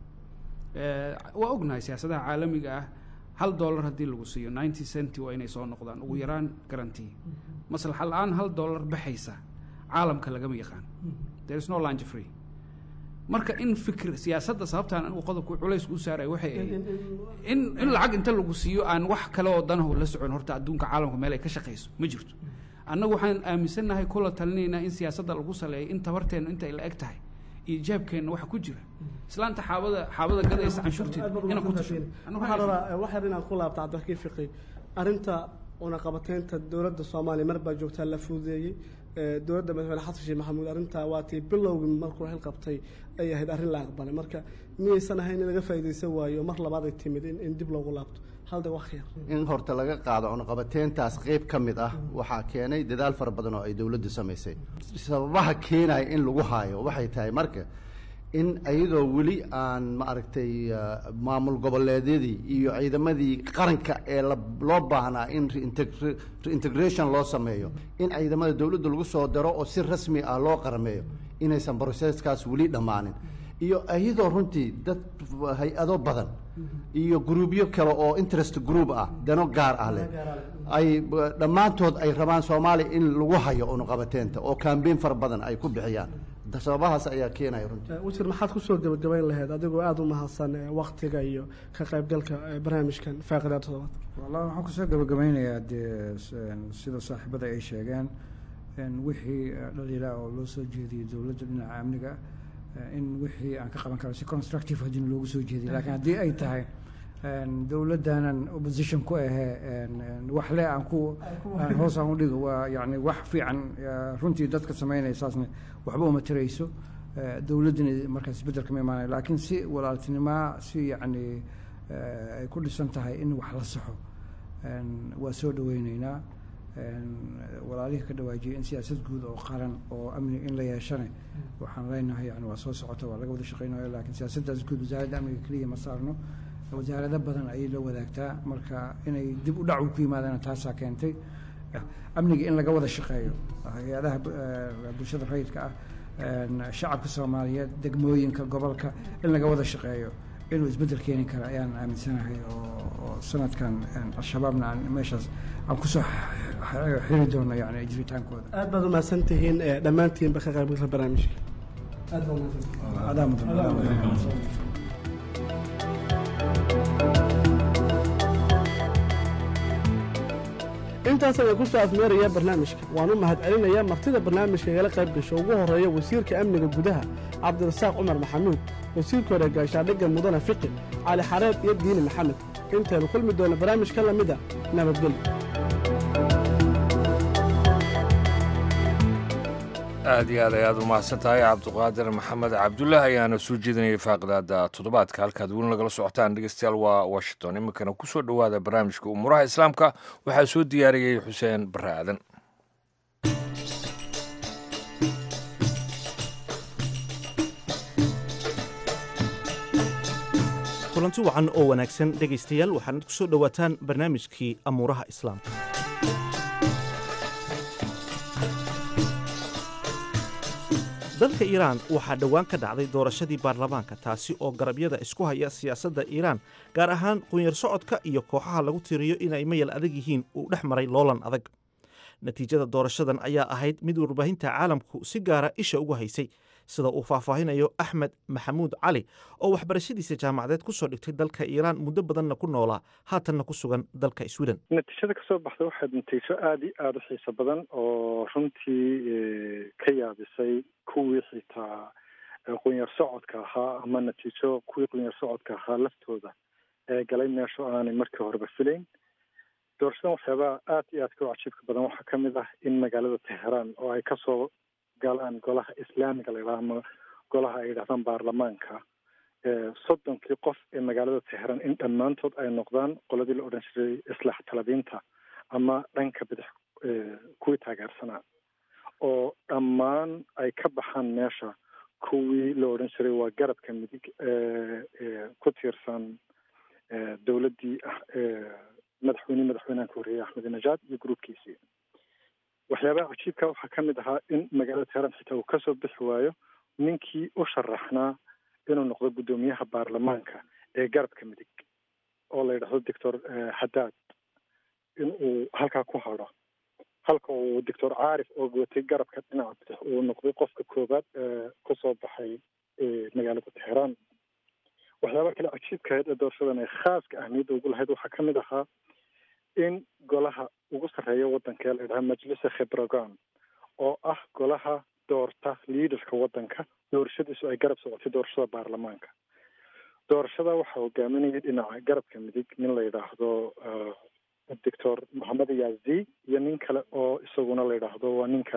waa ognahay siyaasadaha caalamiga ah $1 haddii lagu siiyo 90 cent waa inay soo noqdaan ugu yaraan guarantee maslaxa la'aan $1 baxaysa caalamka lagama yaqaan there is no lunch free marka in fikir siyaasadda sababtaan anigu qodobku culays u saaray waxay in lacag inta lagu siiyo aan wax kale oo danahu la socon horta adduunka caalamka meel ay ka shaqeyso ma jirto annagu waxaan aaminsanahay kula talinaynaa in siyaasadda lagu saleeyo in tabarteena inta ay la eg tahay ijaabkeena waxa ku jira islaanta xaabada gadaysa canshuurteeda inaan ku tasho waxa inaan ku laabto cabdikii fiqi arinta una qabateynta dawladda Soomaaliya mar baa joogtaa la fuudeeyay dawladda madaxweyne xasan sheekh maxamuud arinta waa tii bilowgii markuu xil qabtay ay ahayd arrin la aqbalay marka miyaysan ahayn in laga faa'iideysan waayo mar labaad ay timid in dib loogu laabto halda wax yar in horta laga qaado cunaqabateyntaas qayb ka mid ah waxaa keenay dadaal fara badan oo ay dawladdu samaysay sababaha keenaya in lagu haayo waxay tahay marka in ayadoo weli aan ma aragtay maamul goboleedyadii iyo ciidamadii qaranka ee loo baahnaa in reintegration loo sameeyo in ciidamada dawladda lagu soo daro oo si rasmi ah loo qarameeyo inaysan processkaas weli dhammaanin iyo ayadoo runtii dad hay-ado badan iyo gruubyo kale oo interest group ah dano gaar ah leh ay dhammaantood ay rabaan Soomaaliya in lagu hayo cunaqabateynta oo campaign fara badan ay ku bixiyaan sababahaas ayaa keenaya runtii wasiir maxaad ku soo gabagabayn lahayd adigoo aad u mahadsan waqtiga iyo ka qaybgalka barnaamijkan faaqidaada toddobaadka wallahi waxaan ku soo gabagabeynayaa sida saaxiibada ay sheegeen wixii dhaliila oo loo soo jeediyay dawladda dhinaca amniga in wixii aan ka qaban karo si constructive hadii loogu soo jeediyay laakiin haddii ay tahay dawladdanan opposition ku ahee wax le aan ku hoos aan u dhigo waa yani wax fiican runtii dadka sameynaysaasna waxba uma tirayso dawladdana markaas isbedel kama imaanayo laakiin si walaaltinimaa si yani ay ku dhisan tahay in wax la saxo waa soo dhaweyneynaa walaalihii ka dhawaajiyay in siyaasad guud oo qaran oo amni in la yeeshane waxaan leenahay yani waa soo socota waa laga wada shaqeynayo laakiin siyaasaddaas guud wasaaradda amniga keliya ma saarno wasaarado badan ayay la wadaagtaa marka inay dib u dhac ku yimaadaan taasaa keentay amniga in laga wada shaqeeyo hay-adaha bulshada rayidka ah shacabka Soomaaliyeed degmooyinka gobolka in laga wada shaqeeyo inuu isbedel keeni karo ayaan aaminsanahay oo sanadkan al-shabaabna aan meeshaas aan ku soo xiri doono yani jiritaankooda aad baad u mahadsantihiin dhammaantiinba ka qaybgalka barnaamijka aad baad u mahadsantihiin intaas ayaan ku soo afmeeraya barnaamijka waan u mahadcelinayaa martida barnaamijka igala qayb gasho ugu horeeya wasiirka amniga gudaha cabdirasaaq cumar maxamuud wasiirka hore gaashaadhigga mudane fiqi cali xareed iyo diini maxamed intaynu kulmi doona barnaamijka lamida nabadgelyo aad iyo aad ayaad u mahadsan tahay cabdiqaadir maxamed cabdullaah ayaana soo jeedinayay faaqidaada toddobaadka halkaad weli nagala socotaan dhegeystayaal waa washington iminkana ku soo dhowaada barnaamijka umuuraha islaamka waxaa soo diyaariyey xuseen barre aadan kulanti wacan oo wanaagsan dhegaystayaal waxaanad ku soo dhowaataan barnaamijkii amuuraha islaamka dalka iiraan waxaa dhowaan ka dhacday doorashadii baarlamaanka taasi oo garabyada isku haya siyaasadda iiraan gaar ahaan qunyar socodka iyo kooxaha lagu tiriyo inay mayal adag yihiin uu dhex maray loolan adag natiijada doorashadan ayaa ahayd mid warbaahinta caalamku si gaara isha ugu haysay sida uu faahfaahinayo axmed maxamuud cali oo waxbarashadiisa jaamacadeed ku soo dhigtay dalka iiraan muddo badanna ku noolaa haatanna ku sugan dalka sweden natiijada kasoo baxday waxayd natiijo aada iyo aada u xiiso badan oo runtii ka yaabisay kuwii xitaa qunyar socodka ahaa ama natiijo kuwii qunyar socodka ahaa laftooda ee galay meesha aanay markii horeba filayn doorashadan waxyaabaha aada iyo aadka u cajiibka badan waxaa ka mid ah in magaalada teheraan oo ay kasoo galaan golaha islaamiga la yidhaha ama golaha ay yidhahdaan baarlamaanka 30 qof ee magaalada teheraan in dhammaantood ay noqdaan qoladii la odhan jiray islaax talabiinta ama dhanka bidix kuwii taageersanaa oo dhammaan ay ka baxaan meesha kuwii la odhan jiray waa garabka midig ku tiirsan dowladdii madaxweynahan ka horreeyay axmed najaad iyo gruubkiisii waxyaabaha cajiibka waxaa ka mid ahaa in magaalada teheraan xitaa uu kasoo bixi waayo ninkii u sharaxnaa inuu noqdo guddoomiyaha baarlamaanka ee garabka midig oo la yidhaahdo doctor hadaad in uu halkaa ku hadho halka uu doctor caarif oo gootay garabka dhinaca bidix uu noqday qofka koowaad kusoo baxay magaalada teheraan waxyaabaha kale cajiibkahayd ee doorashadan ay khaaska ahmiyadda ugu lahayd waxaa ka mid ahaa in golaha ugu sarreeya waddanka ee la yidhaha majlisa khibragan oo ah golaha doorta liidarka waddanka doorashadiisu ay garab socotay doorashada baarlamaanka doorashada waxaa hogaaminayay dhinaca garabka midig nin la yidhaahdo doctor mohamed yazi iyo nin kale oo isaguna la yidhaahdo waa ninka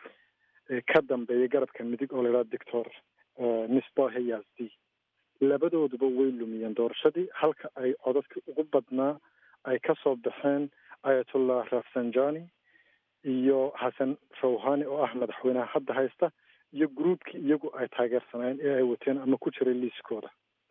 ka dambeeya garabka midig oo la yidhahdo doctor misbahe yazi labadooduba way lumiyeen doorashadii halka ay codadkii ugu badnaa ay ka soo baxeen ayatollah rafsanjani iyo xasan rawhani oo ah madaxweynaha hadda haysta iyo gruubkii iyagu ay taageersanayeen ee ay wateen ama ku jiray liiskooda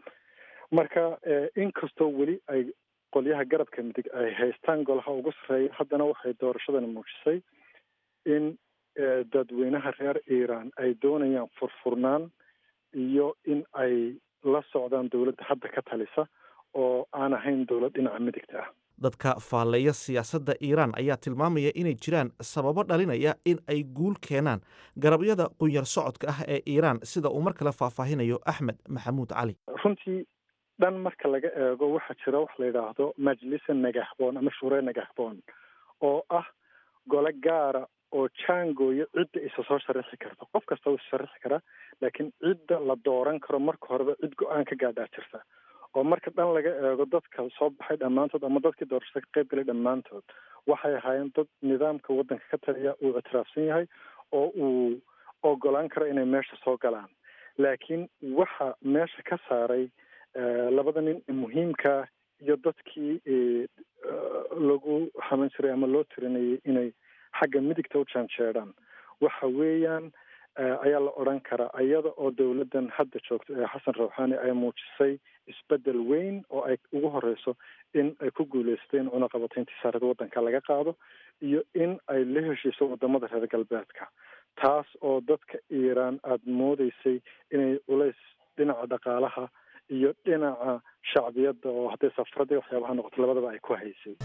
marka inkastoo weli ay qolyaha garabka midig ay haystaan golaha ugu sarreeya haddana waxay doorashadani muujisay in dadweynaha reer iiraan ay doonayaan furfurnaan iyo in ay la socdaan dowladda hadda ka talisa oo aan ahayn dowlad dhinaca midigta ah dadka faalleeya siyaasadda iiraan ayaa tilmaamaya inay jiraan sababo dhalinaya in ay guul keenaan garabyada qunyar socodka ah ee iiraan sida uu mar kale faahfaahinayo axmed maxamuud cali runtii dhan marka laga eego waxaa jira wax la yidhaahdo majlisa nagaxboon ama shure nagaxboon oo ah gole gaara oo jaangooya cidda isa soo sharaxi karta qof kasta wuu sharaxi karaa laakiin cidda la dooran karo marka horeba cid go-aan ka gaadhaa jirta oo marka dhan laga eego dadka soo baxay dhammaantood ama dadkii doorashada ka qayb galay dhammaantood waxay ahaayeen dad nidaamka waddanka ka taliya uu ictiraafsan yahay oo uu ogolaan karo inay meesha soo galaan laakiin waxa meesha ka saaray labada nin muhiimka iyo dadkii lagu xaman jiray ama loo tirinayay inay xagga midigta u jaanjeedhaan waxa weeyaan ayaa la odhan karaa iyada oo dowladdan hadda joogta ee xasan rawxani ay muujisay isbedel weyn oo ay ugu horeyso in ay ku guuleysteen cunaqabatayntii saarada waddanka laga qaado iyo in ay la heshiiso wadamada reer galbeedka taas oo dadka iiraan aada moodeysay inay culays dhinaca dhaqaalaha iyo dhinaca shacbiyadda oo hadday safaradii waxyaabaha noqoto labadaba ay ku haysay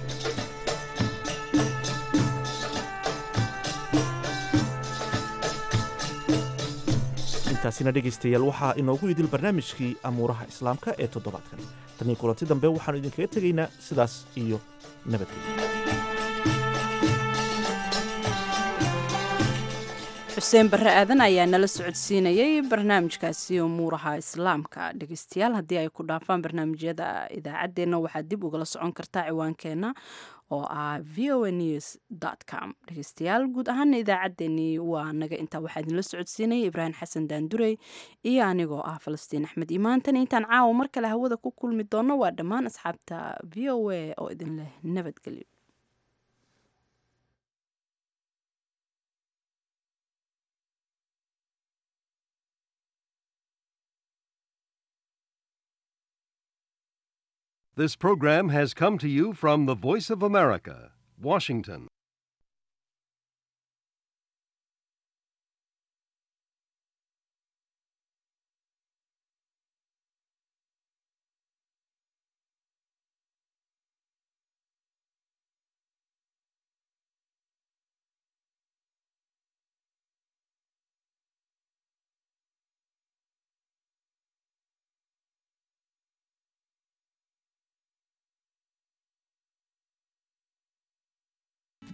intaasina dhegaystayaal waxaa inoogu idil barnaamijkii amuuraha islaamka ee toddobaadkan tanii kulanti dambe waxaanu idinkaga tegaynaa sidaas iyo nabadgelyo xuseen barre aadan ayaa nala socodsiinayay barnaamijkaasi umuuraha islaamka dhegeystayaal haddii ay ku dhaafaan barnaamijyada idaacaddeenna waxaad dib ugala socon kartaa ciwaankeenna oo ah voanews.com dhegeystayaal guud ahaana idaacaddeenii waa naga intaa waxaa idinla socodsiinayay ibraahim xasan daandurey iyo anigoo ah falastiin axmed imaantan intaan caawa mar kale hawada ku kulmi doonno waa dhammaan asxaabta v o a oo idin leh nabadgelyo This program has come to you from the Voice of America, Washington.